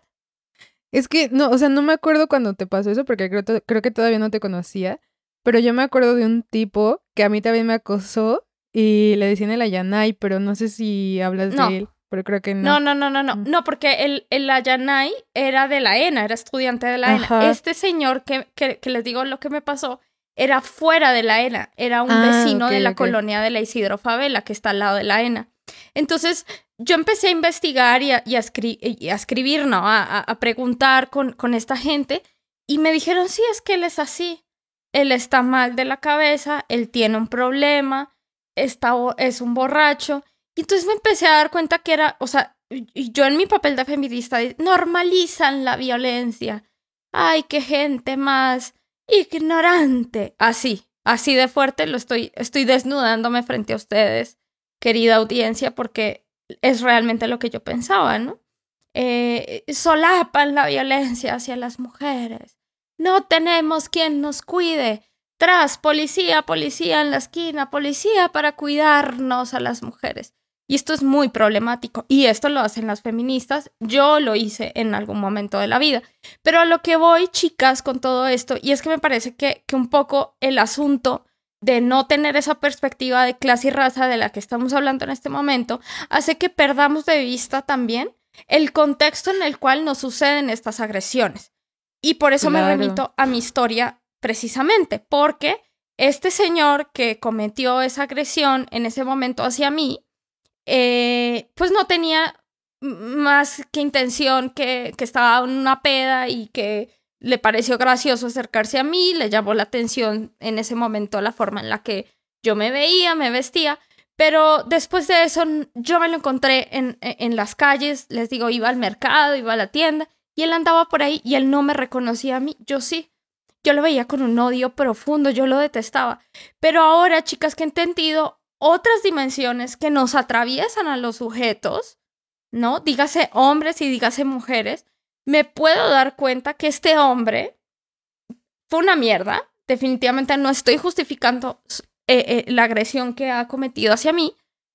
Es que, no, o sea, no me acuerdo cuando te pasó eso porque creo, to- creo que todavía no te conocía, pero yo me acuerdo de un tipo que a mí también me acosó y le decían el Ayanay, pero no sé si hablas No. de él, pero creo que No, no. no, no, no, no. Mm. No, porque el, el Ayanay era de la ENA, era estudiante de la ENA. Ajá. Este señor que, que, que les digo lo que me pasó era fuera de la ENA, era un Ah, vecino ok, de la ok. colonia de la Isidro Favela, que está al lado de la ENA. Entonces, yo empecé a investigar y a, y a, escri- y a escribir, ¿no? A, a, a preguntar con, con esta gente y me dijeron, sí, es que él es así. Él está mal de la cabeza, él tiene un problema, está, bo- es un borracho. Y entonces me empecé a dar cuenta que era, o sea, y yo en mi papel de feminista normalizan la violencia. Ay, qué gente más ignorante. Así, así de fuerte lo estoy, estoy desnudándome frente a ustedes, querida audiencia, porque es realmente lo que yo pensaba, ¿no? Eh, solapan la violencia hacia las mujeres. No tenemos quien nos cuide. Tras, policía, policía en la esquina, policía para cuidarnos a las mujeres. Y esto es muy problemático. Y esto lo hacen las feministas. Yo lo hice en algún momento de la vida. Pero a lo que voy, chicas, con todo esto, y es que me parece que, que un poco el asunto de no tener esa perspectiva de clase y raza de la que estamos hablando en este momento, hace que perdamos de vista también el contexto en el cual nos suceden estas agresiones. Y por eso me Claro. remito a mi historia precisamente, porque este señor que cometió esa agresión en ese momento hacia mí, eh, pues no tenía más que intención que, que estaba en una peda y que le pareció gracioso acercarse a mí, le llamó la atención en ese momento la forma en la que yo me veía, me vestía, pero después de eso yo me lo encontré en, en las calles, les digo, iba al mercado, iba a la tienda y él andaba por ahí y él no me reconocía a mí, yo sí. Yo lo veía con un odio profundo, yo lo detestaba. Pero ahora, chicas, que he entendido otras dimensiones que nos atraviesan a los sujetos, ¿no? Dígase hombres y dígase mujeres, me puedo dar cuenta que este hombre fue una mierda. Definitivamente no estoy justificando eh, eh, la agresión que ha cometido hacia mí,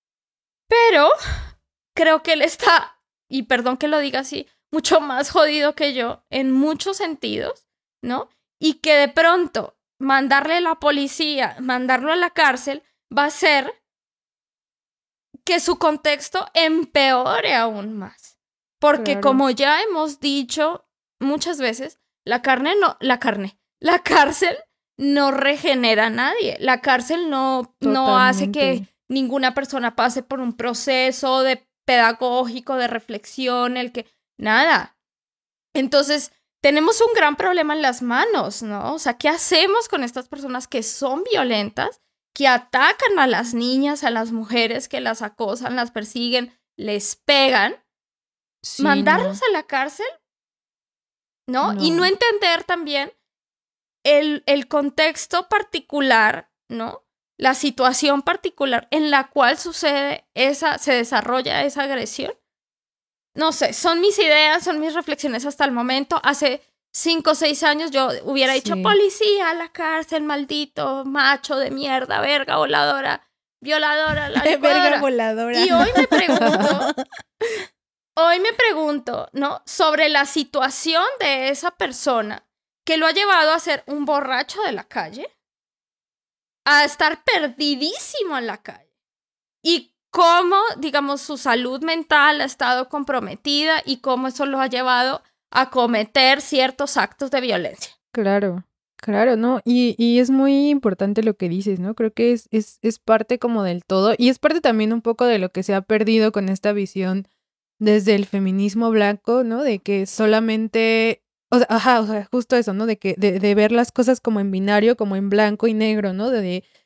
pero creo que él está, y perdón que lo diga así, mucho más jodido que yo en muchos sentidos, ¿no? Y que de pronto mandarle a la policía, mandarlo a la cárcel, va a hacer que su contexto empeore aún más. Porque Claro. como ya hemos dicho muchas veces, la carne no, la carne, la cárcel no regenera a nadie. La cárcel no, no hace que Totalmente. ninguna persona pase por un proceso de pedagógico, de reflexión, el que, nada. Entonces, tenemos un gran problema en las manos, ¿no? O sea, ¿qué hacemos con estas personas que son violentas, que atacan a las niñas, a las mujeres, que las acosan, las persiguen, les pegan? Sí, ¿Mandarlos no. a la cárcel? ¿No? No. Y no entender también el, el contexto particular, ¿no? La situación particular en la cual sucede esa, se desarrolla esa agresión. No sé, son mis ideas, son mis reflexiones hasta el momento. Hace cinco o seis años yo hubiera dicho, Sí. policía a la cárcel, maldito macho de mierda, verga voladora, violadora, la Verga licuadora. voladora. Y hoy me pregunto, hoy me pregunto, ¿no? Sobre la situación de esa persona que lo ha llevado a ser un borracho de la calle, a estar perdidísimo en la calle. Y cómo, digamos, su salud mental ha estado comprometida y cómo eso lo ha llevado a cometer ciertos actos de violencia. Claro, claro, ¿no? Y, y es muy importante lo que dices, ¿no? Creo que es, es, es parte como del todo y es parte también un poco de lo que se ha perdido con esta visión desde el feminismo blanco, ¿no? De que solamente, o sea, ajá, o sea, justo eso, ¿no? De que de, de ver las cosas como en binario, como en blanco y negro, ¿no? De, de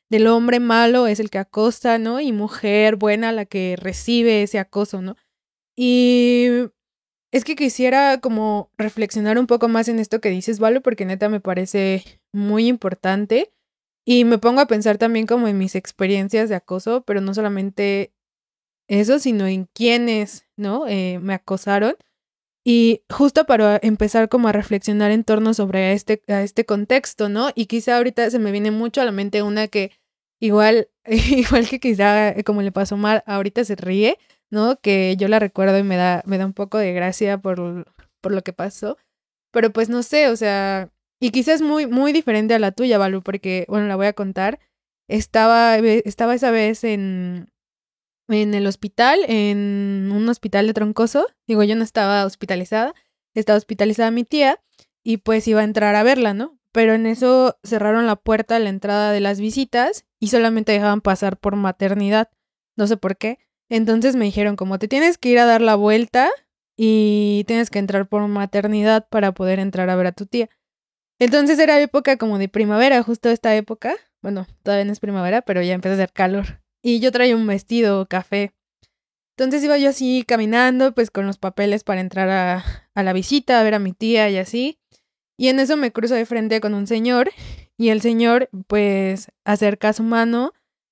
del hombre malo es el que acosa, ¿no? Y mujer buena la que recibe ese acoso, ¿no? Y es que quisiera como reflexionar un poco más en esto que dices, Valo, porque neta me parece muy importante. Y me pongo a pensar también como en mis experiencias de acoso, pero no solamente eso, sino en quiénes, ¿no? Eh, me acosaron. Y justo para empezar como a reflexionar en torno sobre este, a este contexto, ¿no? Y quizá ahorita se me viene mucho a la mente una que igual, igual que quizá como le pasó a Mar, ahorita se ríe, ¿no? Que yo la recuerdo y me da, me da un poco de gracia por, por lo que pasó. Pero pues no sé, o sea, y quizás es muy, muy diferente a la tuya, Balu, porque, bueno, la voy a contar. Estaba, estaba esa vez en, en el hospital, en un hospital de Troncoso. Digo, yo no estaba hospitalizada, estaba hospitalizada mi tía y pues iba a entrar a verla, ¿no? Pero en eso cerraron la puerta a la entrada de las visitas y solamente dejaban pasar por maternidad. No sé por qué. Entonces me dijeron, como te tienes que ir a dar la vuelta y tienes que entrar por maternidad para poder entrar a ver a tu tía. Entonces era época como de primavera, justo esta época. Bueno, todavía no es primavera, pero ya empieza a hacer calor. Y yo traía un vestido café. Entonces iba yo así caminando, pues con los papeles para entrar a, a la visita, a ver a mi tía y así. Y en eso me cruzo de frente con un señor. Y el señor pues acerca su mano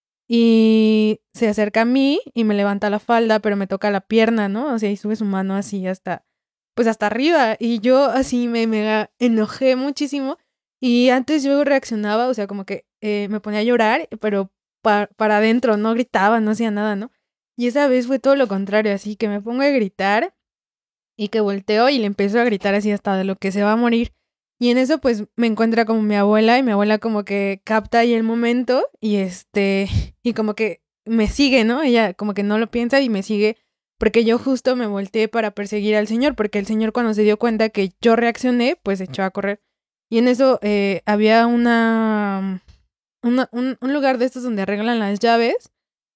y se acerca a mí y me levanta la falda, pero me toca la pierna, ¿no? O sea, y sube su mano así hasta, pues hasta arriba. Y yo así me mega enojé muchísimo. Y antes yo reaccionaba, o sea, como que eh, me ponía a llorar, pero pa- para adentro, no gritaba, no hacía nada, ¿no? Y esa vez fue todo lo contrario, así que me pongo a gritar y que volteo y le empiezo a gritar así hasta de lo que se va a morir. Y en eso pues me encuentra como mi abuela y mi abuela como que capta ahí el momento y este, y como que me sigue, ¿no? Ella como que no lo piensa y me sigue porque yo justo me volteé para perseguir al señor, porque el señor cuando se dio cuenta que yo reaccioné, pues se echó a correr. Y en eso eh, había una, una un, un lugar de estos donde arreglan las llaves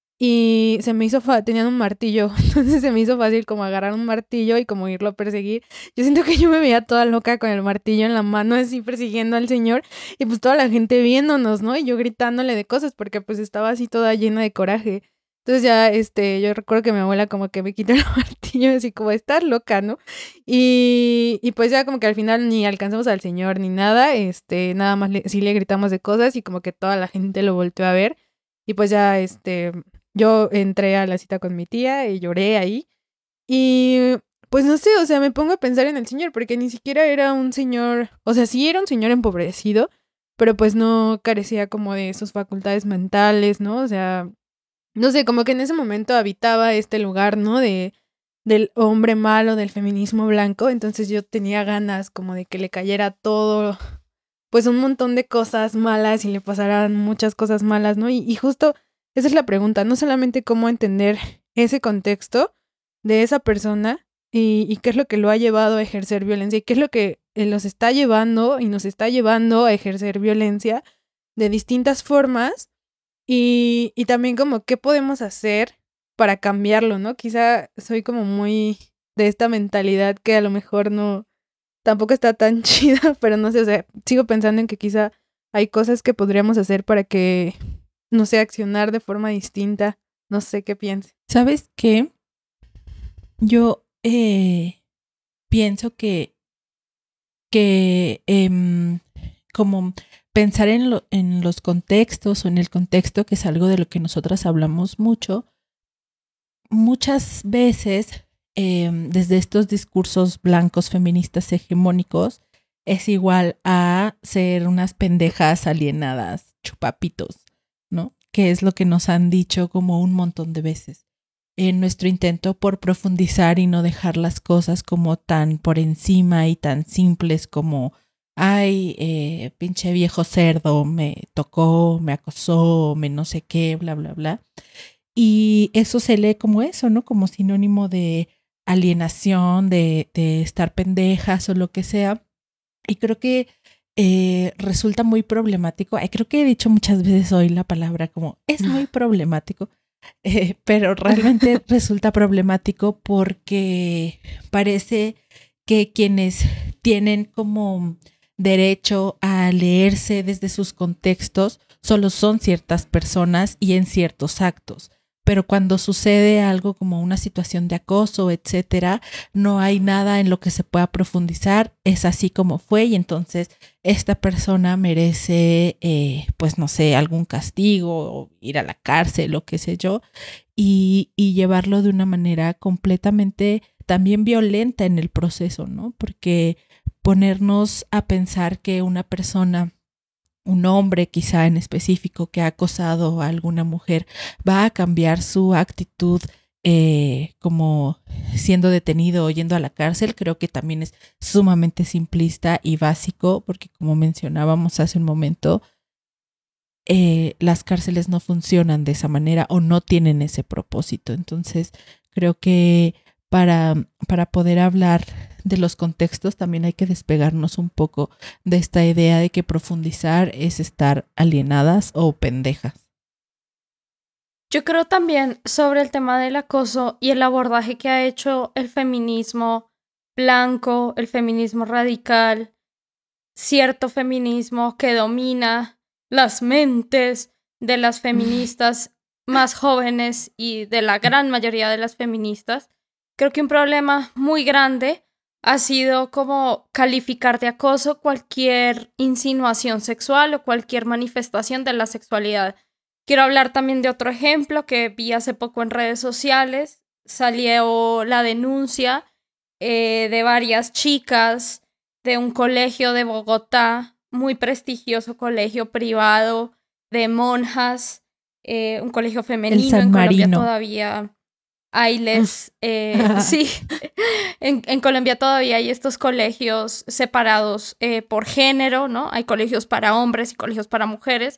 y se me hizo fácil, tenían un martillo, entonces se me hizo fácil como agarrar un martillo y como irlo a perseguir. Yo siento que yo me veía toda loca con el martillo en la mano así persiguiendo al señor y pues toda la gente viéndonos, ¿no? Y yo gritándole de cosas porque pues estaba así toda llena de coraje. Entonces ya, este, yo recuerdo que mi abuela como que me quitó el martillo así como, estás loca, ¿no? Y, y pues ya como que al final ni alcanzamos al señor ni nada, este, nada más le, sí le gritamos de cosas y como que toda la gente lo volteó a ver y pues ya, este, yo entré a la cita con mi tía y lloré ahí y pues no sé, o sea, me pongo a pensar en el señor porque ni siquiera era un señor, o sea, sí era un señor empobrecido, pero pues no carecía como de sus facultades mentales, ¿no? O sea, no sé, como que en ese momento habitaba este lugar, ¿no? De, del hombre malo, del feminismo blanco. Entonces yo tenía ganas como de que le cayera todo, pues un montón de cosas malas y le pasaran muchas cosas malas, ¿no? Y, y justo esa es la pregunta, no solamente cómo entender ese contexto de esa persona y, y qué es lo que lo ha llevado a ejercer violencia y qué es lo que los está llevando y nos está llevando a ejercer violencia de distintas formas. Y, y también como qué podemos hacer para cambiarlo, ¿no? Quizá soy como muy de esta mentalidad que a lo mejor no, tampoco está tan chida, pero no sé, o sea, sigo pensando en que quizá hay cosas que podríamos hacer para que, no sé, accionar de forma distinta. No sé qué piense. ¿Sabes qué? Yo eh, pienso que, que eh, como pensar en, lo, en los contextos o en el contexto, que es algo de lo que nosotras hablamos mucho, muchas veces eh, desde estos discursos blancos feministas hegemónicos es igual a ser unas pendejas alienadas, chupapitos, ¿no? Que es lo que nos han dicho como un montón de veces en nuestro intento por profundizar y no dejar las cosas como tan por encima y tan simples como ay, eh, pinche viejo cerdo, me tocó, me acosó, me no sé qué, bla, bla, bla. Y eso se lee como eso, ¿no? Como sinónimo de alienación, de, de estar pendejas o lo que sea. Y creo que eh, resulta muy problemático. Ay, creo que he dicho muchas veces hoy la palabra como es muy problemático, eh, pero realmente resulta problemático porque parece que quienes tienen como derecho a leerse desde sus contextos solo son ciertas personas y en ciertos actos. Pero cuando sucede algo como una situación de acoso, etcétera, no hay nada en lo que se pueda profundizar, es así como fue y entonces esta persona merece, eh, pues no sé, algún castigo o ir a la cárcel o qué sé yo, y, y llevarlo de una manera completamente también violenta en el proceso, ¿no? Porque ponernos a pensar que una persona, un hombre quizá en específico que ha acosado a alguna mujer, va a cambiar su actitud eh, como siendo detenido o yendo a la cárcel, creo que también es sumamente simplista y básico, porque como mencionábamos hace un momento, eh, las cárceles no funcionan de esa manera o no tienen ese propósito. Entonces creo que para, para poder hablar de los contextos también hay que despegarnos un poco de esta idea de que profundizar es estar alienadas o pendejas. Yo creo también sobre el tema del acoso y el abordaje que ha hecho el feminismo blanco, el feminismo radical, cierto feminismo que domina las mentes de las feministas más jóvenes y de la gran mayoría de las feministas. Creo que un problema muy grande ha sido como calificar de acoso cualquier insinuación sexual o cualquier manifestación de la sexualidad. Quiero hablar también de otro ejemplo que vi hace poco en redes sociales. Salió la denuncia eh, de varias chicas de un colegio de Bogotá, muy prestigioso colegio privado de monjas, eh, un colegio femenino. El San en Colombia Marino. Todavía hay les, eh, sí, en, en Colombia todavía hay estos colegios separados eh, por género, ¿no? Hay colegios para hombres y colegios para mujeres.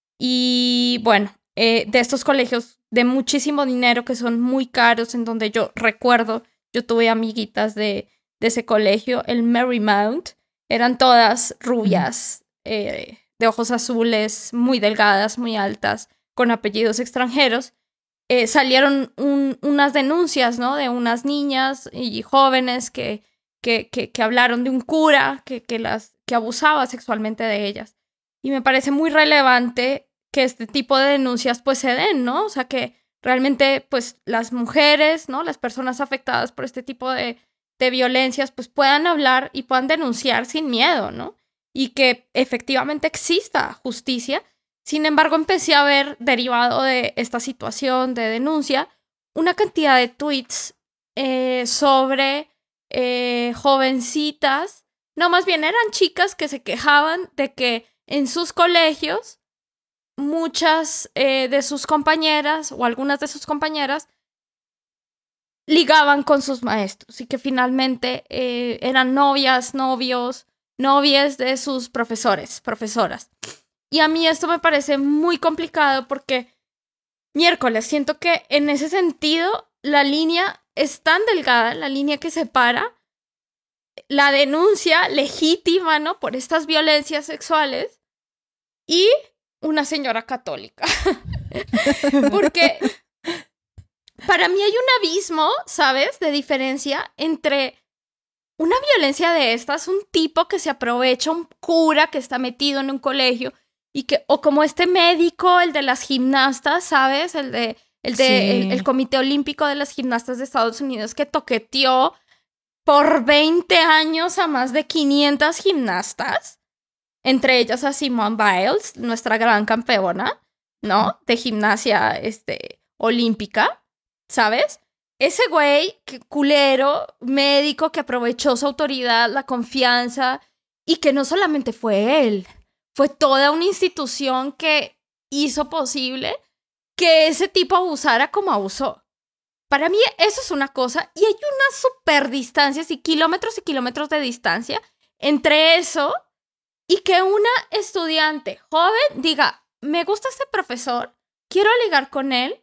Y bueno, eh, de estos colegios de muchísimo dinero que son muy caros, en donde yo recuerdo, yo tuve amiguitas de, de ese colegio, el Marymount, eran todas rubias, eh, de ojos azules, muy delgadas, muy altas, con apellidos extranjeros. Eh, salieron un, unas denuncias, ¿no? De unas niñas y jóvenes que, que, que, que hablaron de un cura que, que, las, que abusaba sexualmente de ellas. Y me parece muy relevante que este tipo de denuncias pues se den, ¿no? O sea, que realmente pues las mujeres, ¿no? Las personas afectadas por este tipo de, de violencias pues puedan hablar y puedan denunciar sin miedo, ¿no? Y que efectivamente exista justicia. Sin embargo, empecé a ver, derivado de esta situación de denuncia, una cantidad de tweets eh, sobre eh, jovencitas, no, más bien eran chicas que se quejaban de que en sus colegios muchas eh, de sus compañeras o algunas de sus compañeras ligaban con sus maestros y que finalmente eh, eran novias, novios, novias de sus profesores, profesoras. Y a mí esto me parece muy complicado porque, miércoles, siento que en ese sentido la línea es tan delgada, la línea que separa la denuncia legítima, ¿no? Por estas violencias sexuales y una señora católica. Porque para mí hay un abismo, ¿sabes? De diferencia entre una violencia de estas, un tipo que se aprovecha, un cura que está metido en un colegio y que, o como este médico, el de las gimnastas, ¿sabes? El de, el de Sí. el, el Comité Olímpico de las Gimnastas de Estados Unidos que toqueteó por veinte años a más de quinientas gimnastas, entre ellas a Simone Biles, nuestra gran campeona, ¿no? De gimnasia este, olímpica, ¿sabes? Ese güey, que culero, médico que aprovechó su autoridad, la confianza, y que no solamente fue él, fue toda una institución que hizo posible que ese tipo abusara como abusó. Para mí eso es una cosa, y hay unas super distancias y kilómetros y kilómetros de distancia entre eso y que una estudiante joven diga, me gusta este profesor, quiero ligar con él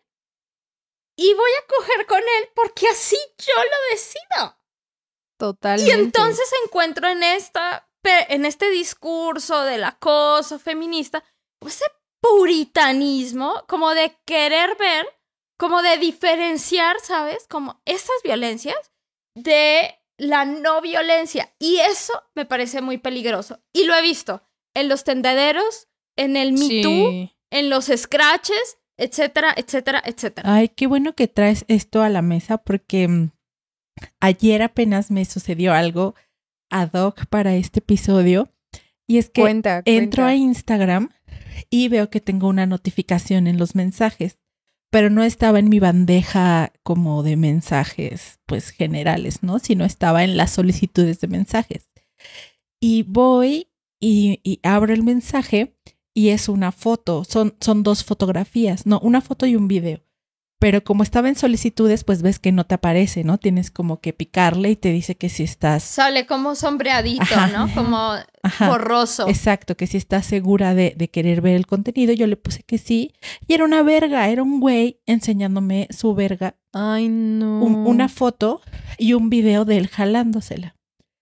y voy a coger con él porque así yo lo decido. Totalmente. Y entonces encuentro en, esta, en este discurso del acoso feminista ese puritanismo como de querer ver, como de diferenciar, ¿sabes? Como estas violencias de la no violencia. Y eso me parece muy peligroso. Y lo he visto en los tendederos, en el Me Too, Sí. en los scratches, etcétera, etcétera, etcétera. Ay, qué bueno que traes esto a la mesa porque mm, ayer apenas me sucedió algo ad hoc para este episodio. Y es que Cuenta, entro cuenta. a Instagram y veo que tengo una notificación en los mensajes, pero no estaba en mi bandeja como de mensajes, pues generales, ¿no? Sino estaba en las solicitudes de mensajes. Y voy y, y abro el mensaje y es una foto, son, son dos fotografías, no, una foto y un video. Pero como estaba en solicitudes, pues ves que no te aparece, ¿no? Tienes como que picarle y te dice que si estás... Sale como sombreadito, Ajá. ¿no? Como Ajá. borroso. Exacto, que si estás segura de, de querer ver el contenido, yo le puse que sí. Y era una verga, era un güey enseñándome su verga, Ay, no. un- una foto y un video de él jalándosela.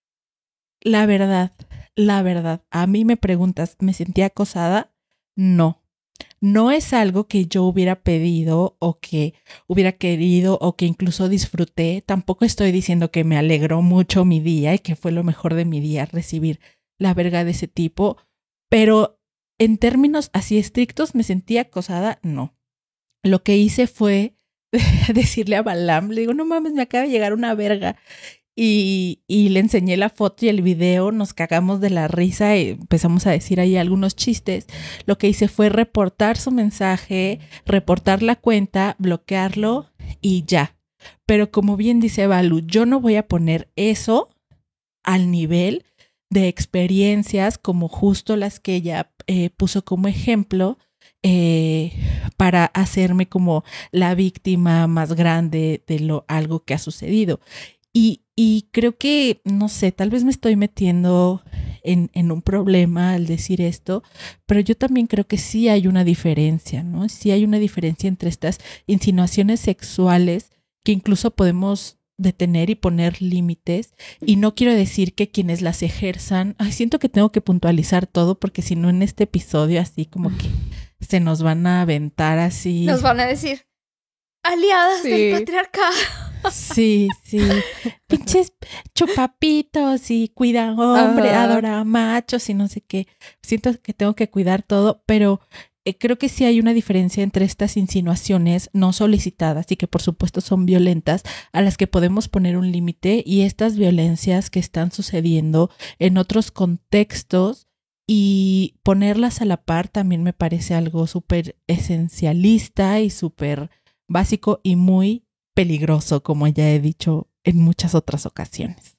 La verdad, la verdad, a mí me preguntas, ¿me sentía acosada? No. No es algo que yo hubiera pedido o que hubiera querido o que incluso disfruté. Tampoco estoy diciendo que me alegró mucho mi día y que fue lo mejor de mi día recibir la verga de ese tipo, pero en términos así estrictos, ¿me sentía acosada? No. Lo que hice fue decirle a Balam, le digo, no mames, me acaba de llegar una verga. Y, y le enseñé la foto y el video, nos cagamos de la risa y empezamos a decir ahí algunos chistes. Lo que hice fue reportar su mensaje, reportar la cuenta, bloquearlo y ya. Pero como bien dice Balu, yo no voy a poner eso al nivel de experiencias como justo las que ella eh, puso como ejemplo eh, para hacerme como la víctima más grande de lo, algo que ha sucedido. Y, y creo que, no sé, tal vez me estoy metiendo en, en un problema al decir esto, pero yo también creo que sí hay una diferencia, ¿no? Sí hay una diferencia entre estas insinuaciones sexuales que incluso podemos detener y poner límites. Y no quiero decir que quienes las ejerzan, ay, siento que tengo que puntualizar todo porque si no en este episodio así como que se nos van a aventar así. Nos van a decir, aliadas Sí. del patriarcado. Sí, sí. Pinches chupapitos y cuida hombre, Ajá. adora machos y no sé qué. Siento que tengo que cuidar todo, pero eh, creo que sí hay una diferencia entre estas insinuaciones no solicitadas y que por supuesto son violentas, a las que podemos poner un límite, y estas violencias que están sucediendo en otros contextos, y ponerlas a la par también me parece algo súper esencialista y súper básico y muy peligroso, como ya he dicho en muchas otras ocasiones.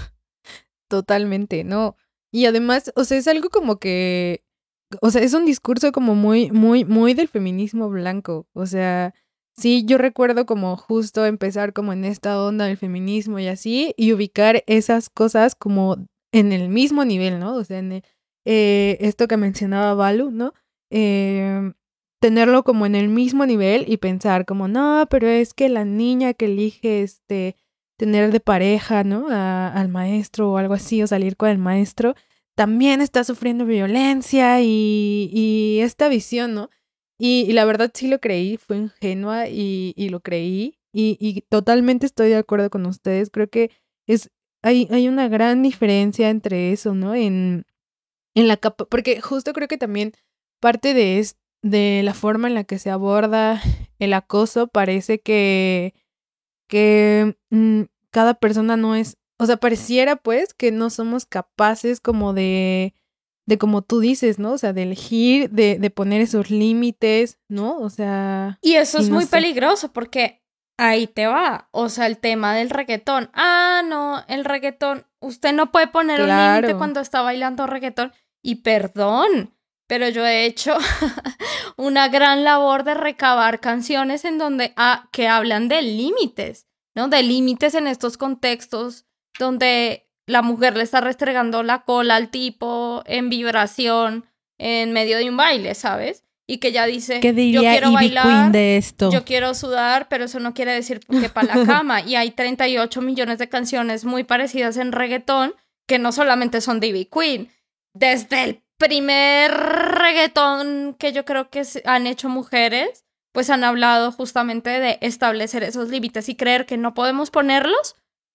Totalmente, no. Y además, o sea, es algo como que, o sea, es un discurso como muy, muy, muy del feminismo blanco. O sea, sí, yo recuerdo como justo empezar como en esta onda del feminismo y así, y ubicar esas cosas como en el mismo nivel, ¿no? O sea, en el- eh, esto que mencionaba Balu, ¿no? Eh, tenerlo como en el mismo nivel y pensar como, no, pero es que la niña que elige este tener de pareja, ¿no? A- al maestro o algo así, o salir con el maestro, también está sufriendo violencia y, y esta visión, ¿no? Y, y la verdad sí lo creí, fue ingenua y, y lo creí y, y totalmente estoy de acuerdo con ustedes. Creo que es hay, hay una gran diferencia entre eso, ¿no? En, en la capa, porque justo creo que también parte de, es, de la forma en la que se aborda el acoso parece que que mm, cada persona no es, o sea, pareciera pues que no somos capaces como de, de como tú dices, ¿no? O sea, de elegir, de, de poner esos límites, ¿no? O sea, Y eso Y es no muy sé. peligroso porque ahí te va. O sea, el tema del reggaetón. Ah, no, el reggaetón. Usted no puede poner un límite Claro. cuando está bailando reggaetón. Y perdón, pero yo he hecho una gran labor de recabar canciones en donde ah, que hablan de límites, ¿no? De límites en estos contextos donde la mujer le está restregando la cola al tipo en vibración en medio de un baile, ¿sabes? Y que ella dice, ¿Qué yo diría quiero Ivy bailar, Queen de esto? yo quiero sudar, pero eso no quiere decir que para la cama. Y hay treinta y ocho millones de canciones muy parecidas en reggaetón que no solamente son de Ivy Queen. Desde el primer reggaetón que yo creo que se han hecho mujeres, pues han hablado justamente de establecer esos límites y creer que no podemos ponerlos,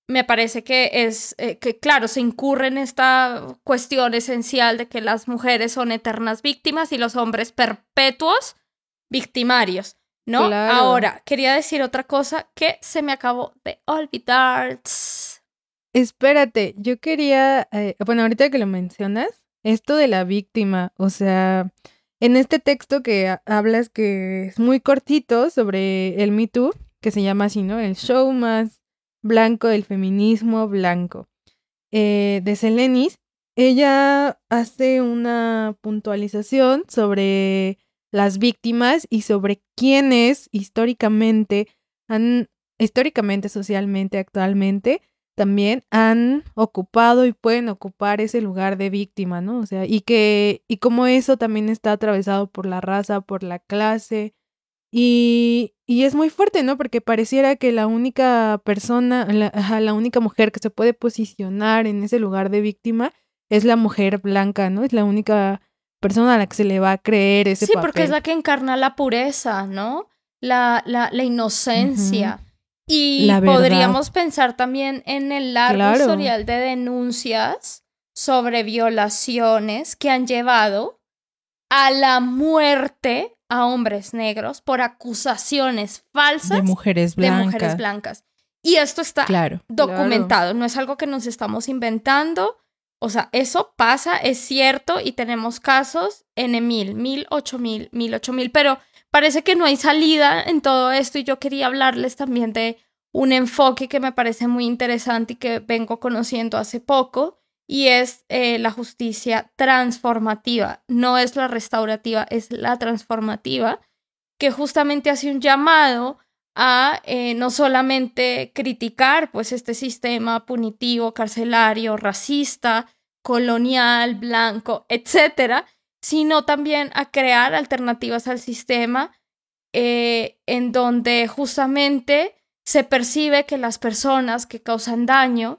me parece que es, eh, que claro, se incurre en esta cuestión esencial de que las mujeres son eternas víctimas y los hombres perpetuos victimarios, ¿no? Claro. Ahora, quería decir otra cosa que se me acabó de olvidar. Espérate, yo quería, eh, bueno, ahorita que lo mencionas, esto de la víctima, o sea, en este texto que ha- hablas que es muy cortito sobre el Me Too, que se llama así, ¿no? El show más blanco del feminismo blanco, eh, de Selenis, ella hace una puntualización sobre las víctimas y sobre quiénes históricamente han, históricamente, socialmente, actualmente, también han ocupado y pueden ocupar ese lugar de víctima, ¿no? O sea, y que, y cómo eso también está atravesado por la raza, por la clase, y, y es muy fuerte, ¿no? Porque pareciera que la única persona, la, ajá, la única mujer que se puede posicionar en ese lugar de víctima es la mujer blanca, ¿no? Es la única persona a la que se le va a creer ese Sí, papel. porque es la que encarna la pureza, ¿no? La, la, la inocencia. Ujú. Y La verdad. podríamos pensar también en el largo Claro. historial de denuncias sobre violaciones que han llevado a la muerte a hombres negros por acusaciones falsas De mujeres de blancas. mujeres blancas. Y esto está Claro. documentado, no es algo que nos estamos inventando. O sea, eso pasa, es cierto, y tenemos casos N mil, mil, ocho mil, mil, ocho mil, pero parece que no hay salida en todo esto y yo quería hablarles también de un enfoque que me parece muy interesante y que vengo conociendo hace poco, y es eh, la justicia transformativa. No es la restaurativa, es la transformativa, que justamente hace un llamado a eh, no solamente criticar pues este sistema punitivo, carcelario, racista, colonial, blanco, etcétera, sino también a crear alternativas al sistema eh, en donde justamente se percibe que las personas que causan daño,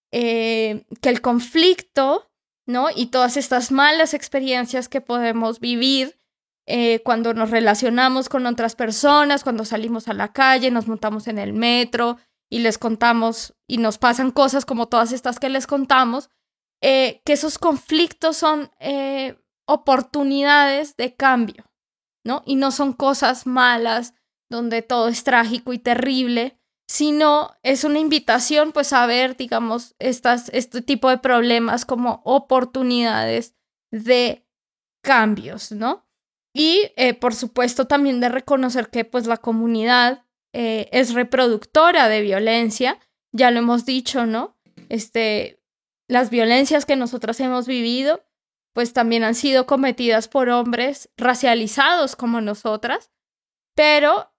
eh, que el conflicto, ¿no? Y todas estas malas experiencias que podemos vivir Eh, cuando nos relacionamos con otras personas, cuando salimos a la calle, nos montamos en el metro y les contamos y nos pasan cosas como todas estas que les contamos, eh, que esos conflictos son eh, oportunidades de cambio, ¿no? Y no son cosas malas donde todo es trágico y terrible, sino es una invitación pues a ver, digamos, estas, este tipo de problemas como oportunidades de cambios, ¿no? Y, eh, por supuesto, también de reconocer que pues, la comunidad eh, es reproductora de violencia. Ya lo hemos dicho, ¿no? Este, las violencias que nosotras hemos vivido, pues también han sido cometidas por hombres racializados como nosotras. Pero,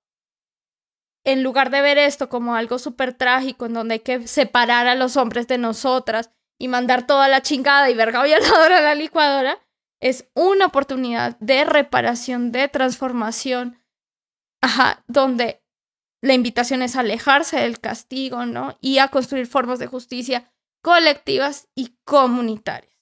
en lugar de ver esto como algo súper trágico, en donde hay que separar a los hombres de nosotras y mandar toda la chingada y verga violadora a la licuadora, es una oportunidad de reparación, de transformación, ajá, donde la invitación es a alejarse del castigo, ¿no? Y a construir formas de justicia colectivas y comunitarias.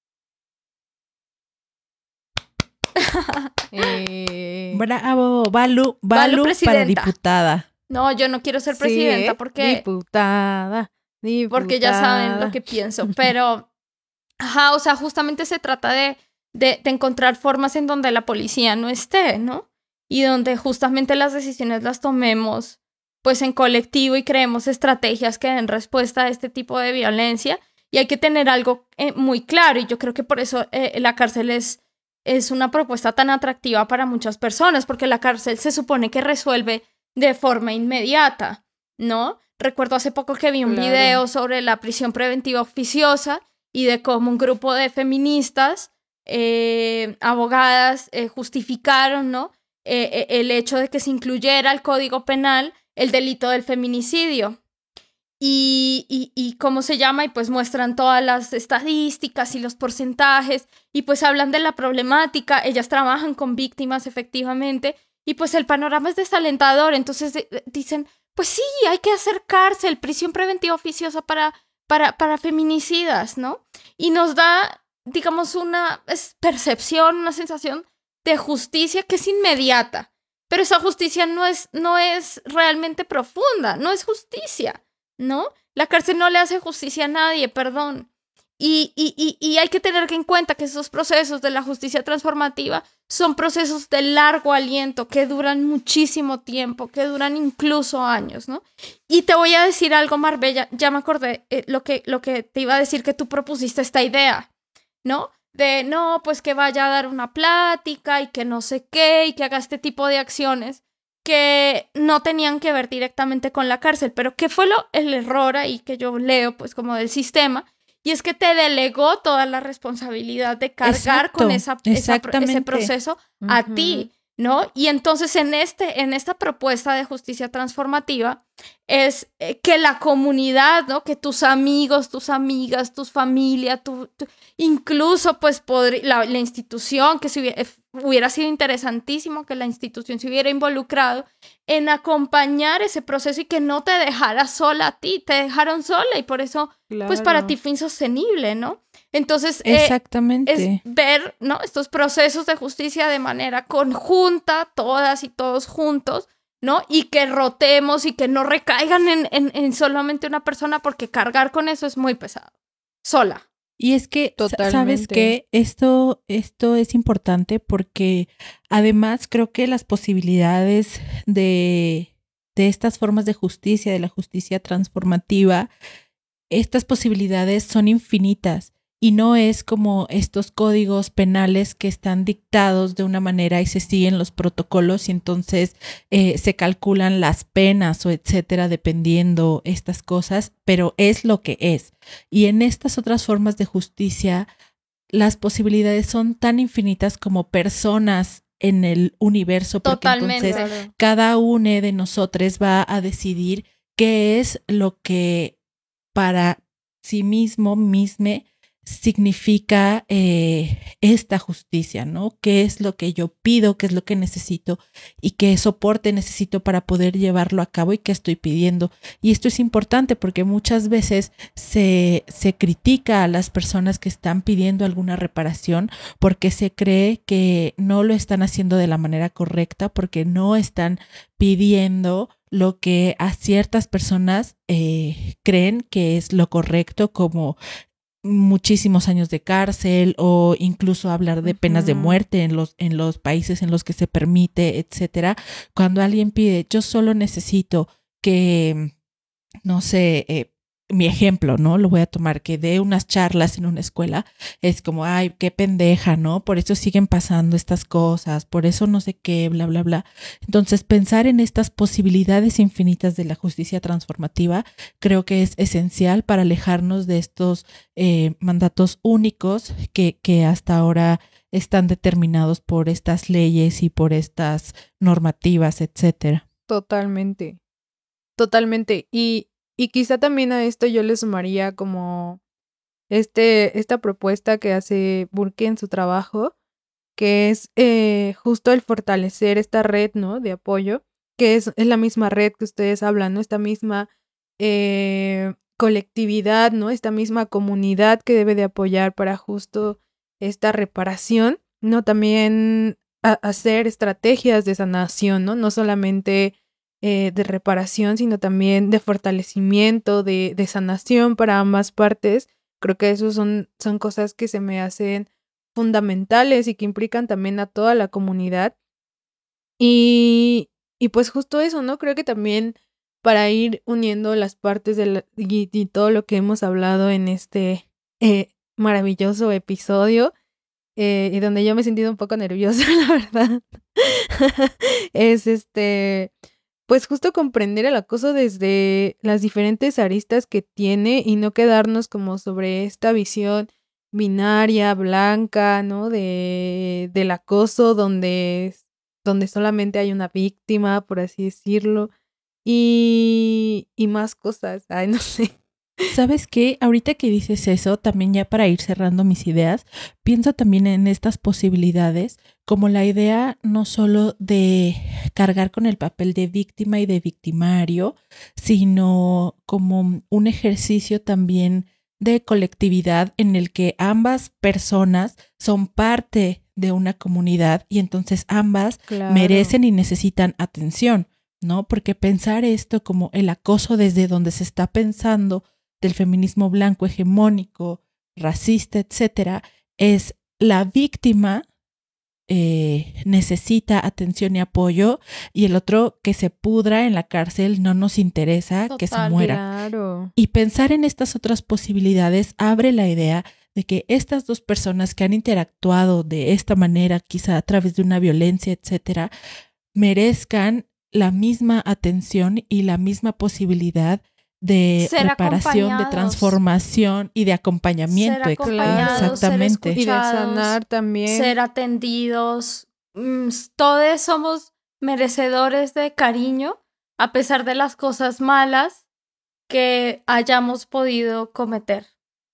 Eh, Bravo, Balu, Balu, Balu para presidenta. diputada. No, yo no quiero ser sí, presidenta ¿eh? porque, Diputada, diputada. porque ya saben lo que pienso, pero, ajá, o sea, justamente se trata de, de, de encontrar formas en donde la policía no esté, ¿no? Y donde justamente las decisiones las tomemos pues en colectivo y creemos estrategias que den respuesta a este tipo de violencia. Y hay que tener algo eh, muy claro, y yo creo que por eso eh, la cárcel es, es una propuesta tan atractiva para muchas personas, porque la cárcel se supone que resuelve de forma inmediata, ¿no? Recuerdo hace poco que vi un Claro. video sobre la prisión preventiva oficiosa y de cómo un grupo de feministas, eh, abogadas, eh, justificaron, ¿no? Eh, eh, el hecho de que se incluyera al Código Penal el delito del feminicidio. Y, y, y cómo se llama, y pues muestran todas las estadísticas y los porcentajes, y pues hablan de la problemática. Ellas trabajan con víctimas efectivamente, y pues el panorama es desalentador. Entonces de, de, dicen, pues sí, hay que hacer cárcel, prisión preventiva oficiosa para, para, para feminicidas, ¿no? Y nos da, digamos, una es percepción, una sensación de justicia que es inmediata, pero esa justicia no es, no es realmente profunda, no es justicia. ¿no? La cárcel no le hace justicia a nadie, perdón. Y, y, y, y hay que tener en cuenta que esos procesos de la justicia transformativa son procesos de largo aliento, que duran muchísimo tiempo, que duran incluso años, ¿no? Y te voy a decir algo, Marbella, ya me acordé eh, lo, que, lo que te iba a decir, que tú propusiste esta idea, ¿no? De, no, pues que vaya a dar una plática y que no sé qué, y que haga este tipo de acciones que no tenían que ver directamente con la cárcel, pero ¿qué fue lo, el error ahí que yo leo, pues como del sistema? Y es que te delegó toda la responsabilidad de cargar Exacto, con esa, esa, exactamente. ese proceso a Ujú. ti, ¿no? Y entonces en, este, en esta propuesta de justicia transformativa es eh, que la comunidad, ¿no? Que tus amigos, tus amigas, tus familias, tu, tu, incluso pues podri, la, la institución, que se hubiera, hubiera sido interesantísimo que la institución se hubiera involucrado en acompañar ese proceso y que no te dejara sola a ti, te dejaron sola y por eso Claro. pues para ti fue insostenible, ¿no? Entonces eh, Exactamente. es ver, ¿no? Estos procesos de justicia de manera conjunta, todas y todos juntos, ¿no? Y que rotemos y que no recaigan en, en, en solamente una persona, porque cargar con eso es muy pesado. Sola. Y es que, Totalmente. ¿sabes qué? Esto, esto es importante porque además creo que las posibilidades de, de estas formas de justicia, de la justicia transformativa, estas posibilidades son infinitas. Y no es como estos códigos penales que están dictados de una manera y se siguen los protocolos y entonces eh, se calculan las penas o etcétera, dependiendo estas cosas, pero es lo que es. Y en estas otras formas de justicia, las posibilidades son tan infinitas como personas en el universo, porque Totalmente. entonces Claro. cada uno de nosotros va a decidir qué es lo que para sí mismo, misme, significa eh, esta justicia, ¿no? ¿Qué es lo que yo pido? ¿Qué es lo que necesito? ¿Y qué soporte necesito para poder llevarlo a cabo? ¿Y qué estoy pidiendo? Y esto es importante porque muchas veces se, se critica a las personas que están pidiendo alguna reparación porque se cree que no lo están haciendo de la manera correcta, porque no están pidiendo lo que a ciertas personas eh, creen que es lo correcto, como muchísimos años de cárcel o incluso hablar de penas de muerte en los, en los países en los que se permite, etcétera. Cuando alguien pide, yo solo necesito que, no sé, eh, mi ejemplo, ¿no? Lo voy a tomar, que dé unas charlas en una escuela, es como, ay, qué pendeja, ¿no? Por eso siguen pasando estas cosas, por eso no sé qué, bla, bla, bla. Entonces, pensar en estas posibilidades infinitas de la justicia transformativa creo que es esencial para alejarnos de estos eh, mandatos únicos que, que hasta ahora están determinados por estas leyes y por estas normativas, etcétera. Totalmente. Totalmente. Y Y quizá también a esto yo le sumaría como este, esta propuesta que hace Burke en su trabajo, que es eh, justo el fortalecer esta red, ¿no? De apoyo, que es, es la misma red que ustedes hablan, ¿no? Esta misma eh, colectividad, ¿no? Esta misma comunidad que debe de apoyar para justo esta reparación, ¿no? También a, hacer estrategias de sanación, ¿no? No solamente Eh, de reparación, sino también de fortalecimiento, de, de sanación para ambas partes. Creo que eso son, son cosas que se me hacen fundamentales y que implican también a toda la comunidad. Y, y pues justo eso, ¿no? Creo que también para ir uniendo las partes de la, y, y todo lo que hemos hablado en este eh, maravilloso episodio, eh, y donde yo me he sentido un poco nerviosa, la verdad, es este... pues justo comprender el acoso desde las diferentes aristas que tiene y no quedarnos como sobre esta visión binaria, blanca, ¿no? De, del acoso donde, donde solamente hay una víctima, por así decirlo, y, y más cosas, ay, no sé. ¿Sabes qué? Ahorita que dices eso, también ya para ir cerrando mis ideas, pienso también en estas posibilidades, como la idea no solo de cargar con el papel de víctima y de victimario, sino como un ejercicio también de colectividad en el que ambas personas son parte de una comunidad y entonces ambas Claro. merecen y necesitan atención, ¿no? Porque pensar esto como el acoso desde donde se está pensando del feminismo blanco hegemónico, racista, etcétera, es la víctima eh, necesita atención y apoyo y el otro que se pudra en la cárcel no nos interesa. Total, que se muera. Claro. Y pensar en estas otras posibilidades abre la idea de que estas dos personas que han interactuado de esta manera, quizá a través de una violencia, etcétera, merezcan la misma atención y la misma posibilidad de ser reparación, de transformación y de acompañamiento. Ser acompañados, exactamente. Ser y de sanar también. Ser atendidos. Todos somos merecedores de cariño, a pesar de las cosas malas que hayamos podido cometer.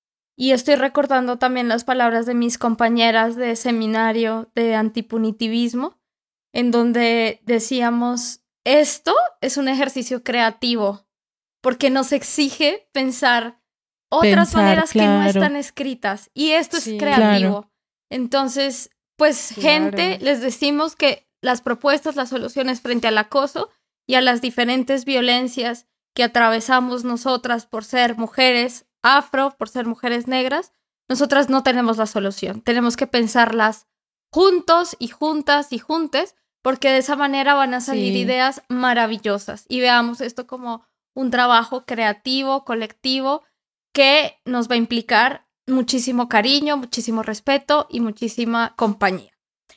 Y estoy recordando también las palabras de mis compañeras de seminario de antipunitivismo, en donde decíamos, esto es un ejercicio creativo, porque nos exige pensar otras pensar, maneras claro. que no están escritas. Y esto Sí, es creativo. Claro. Entonces, pues, Claro. gente, les decimos que las propuestas, las soluciones frente al acoso y a las diferentes violencias que atravesamos nosotras por ser mujeres afro, por ser mujeres negras, nosotras no tenemos la solución. Tenemos que pensarlas juntos y juntas y juntes, porque de esa manera van a salir Sí. ideas maravillosas. Y veamos esto como un trabajo creativo, colectivo, que nos va a implicar muchísimo cariño, muchísimo respeto y muchísima compañía.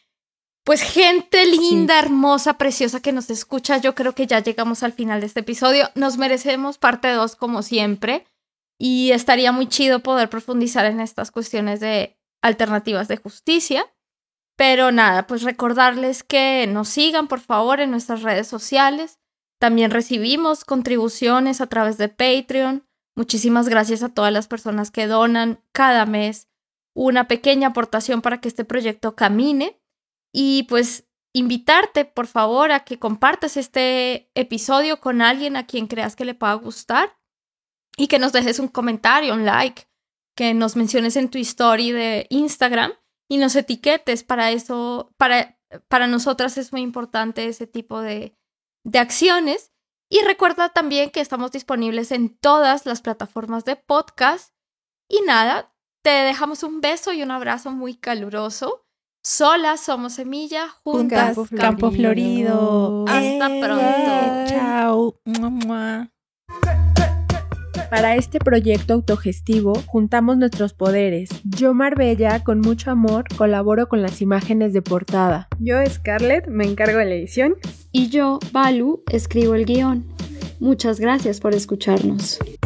Pues gente linda, sí. hermosa, preciosa que nos escucha, yo creo que ya llegamos al final de este episodio. Nos merecemos parte dos como siempre y estaría muy chido poder profundizar en estas cuestiones de alternativas de justicia. Pero nada, pues recordarles que nos sigan por favor en nuestras redes sociales. También recibimos contribuciones a través de Patreon. Muchísimas gracias a todas las personas que donan cada mes una pequeña aportación para que este proyecto camine. Y pues invitarte por favor a que compartas este episodio con alguien a quien creas que le pueda gustar y que nos dejes un comentario, un like, que nos menciones en tu story de Instagram y nos etiquetes. Para eso, para, para nosotras es muy importante ese tipo de, de acciones. Y recuerda también que estamos disponibles en todas las plataformas de podcast. Y nada, te dejamos un beso y un abrazo muy caluroso. Solas somos semilla, juntas Campo Florido. Campo Florido. Hasta eh, pronto. Chao. Mua, mua. Para este proyecto autogestivo juntamos nuestros poderes. Yo, Marbella, con mucho amor, colaboro con las imágenes de portada. Yo, Scarlett, me encargo de la edición. Y yo, Balu, escribo el guión. Muchas gracias por escucharnos.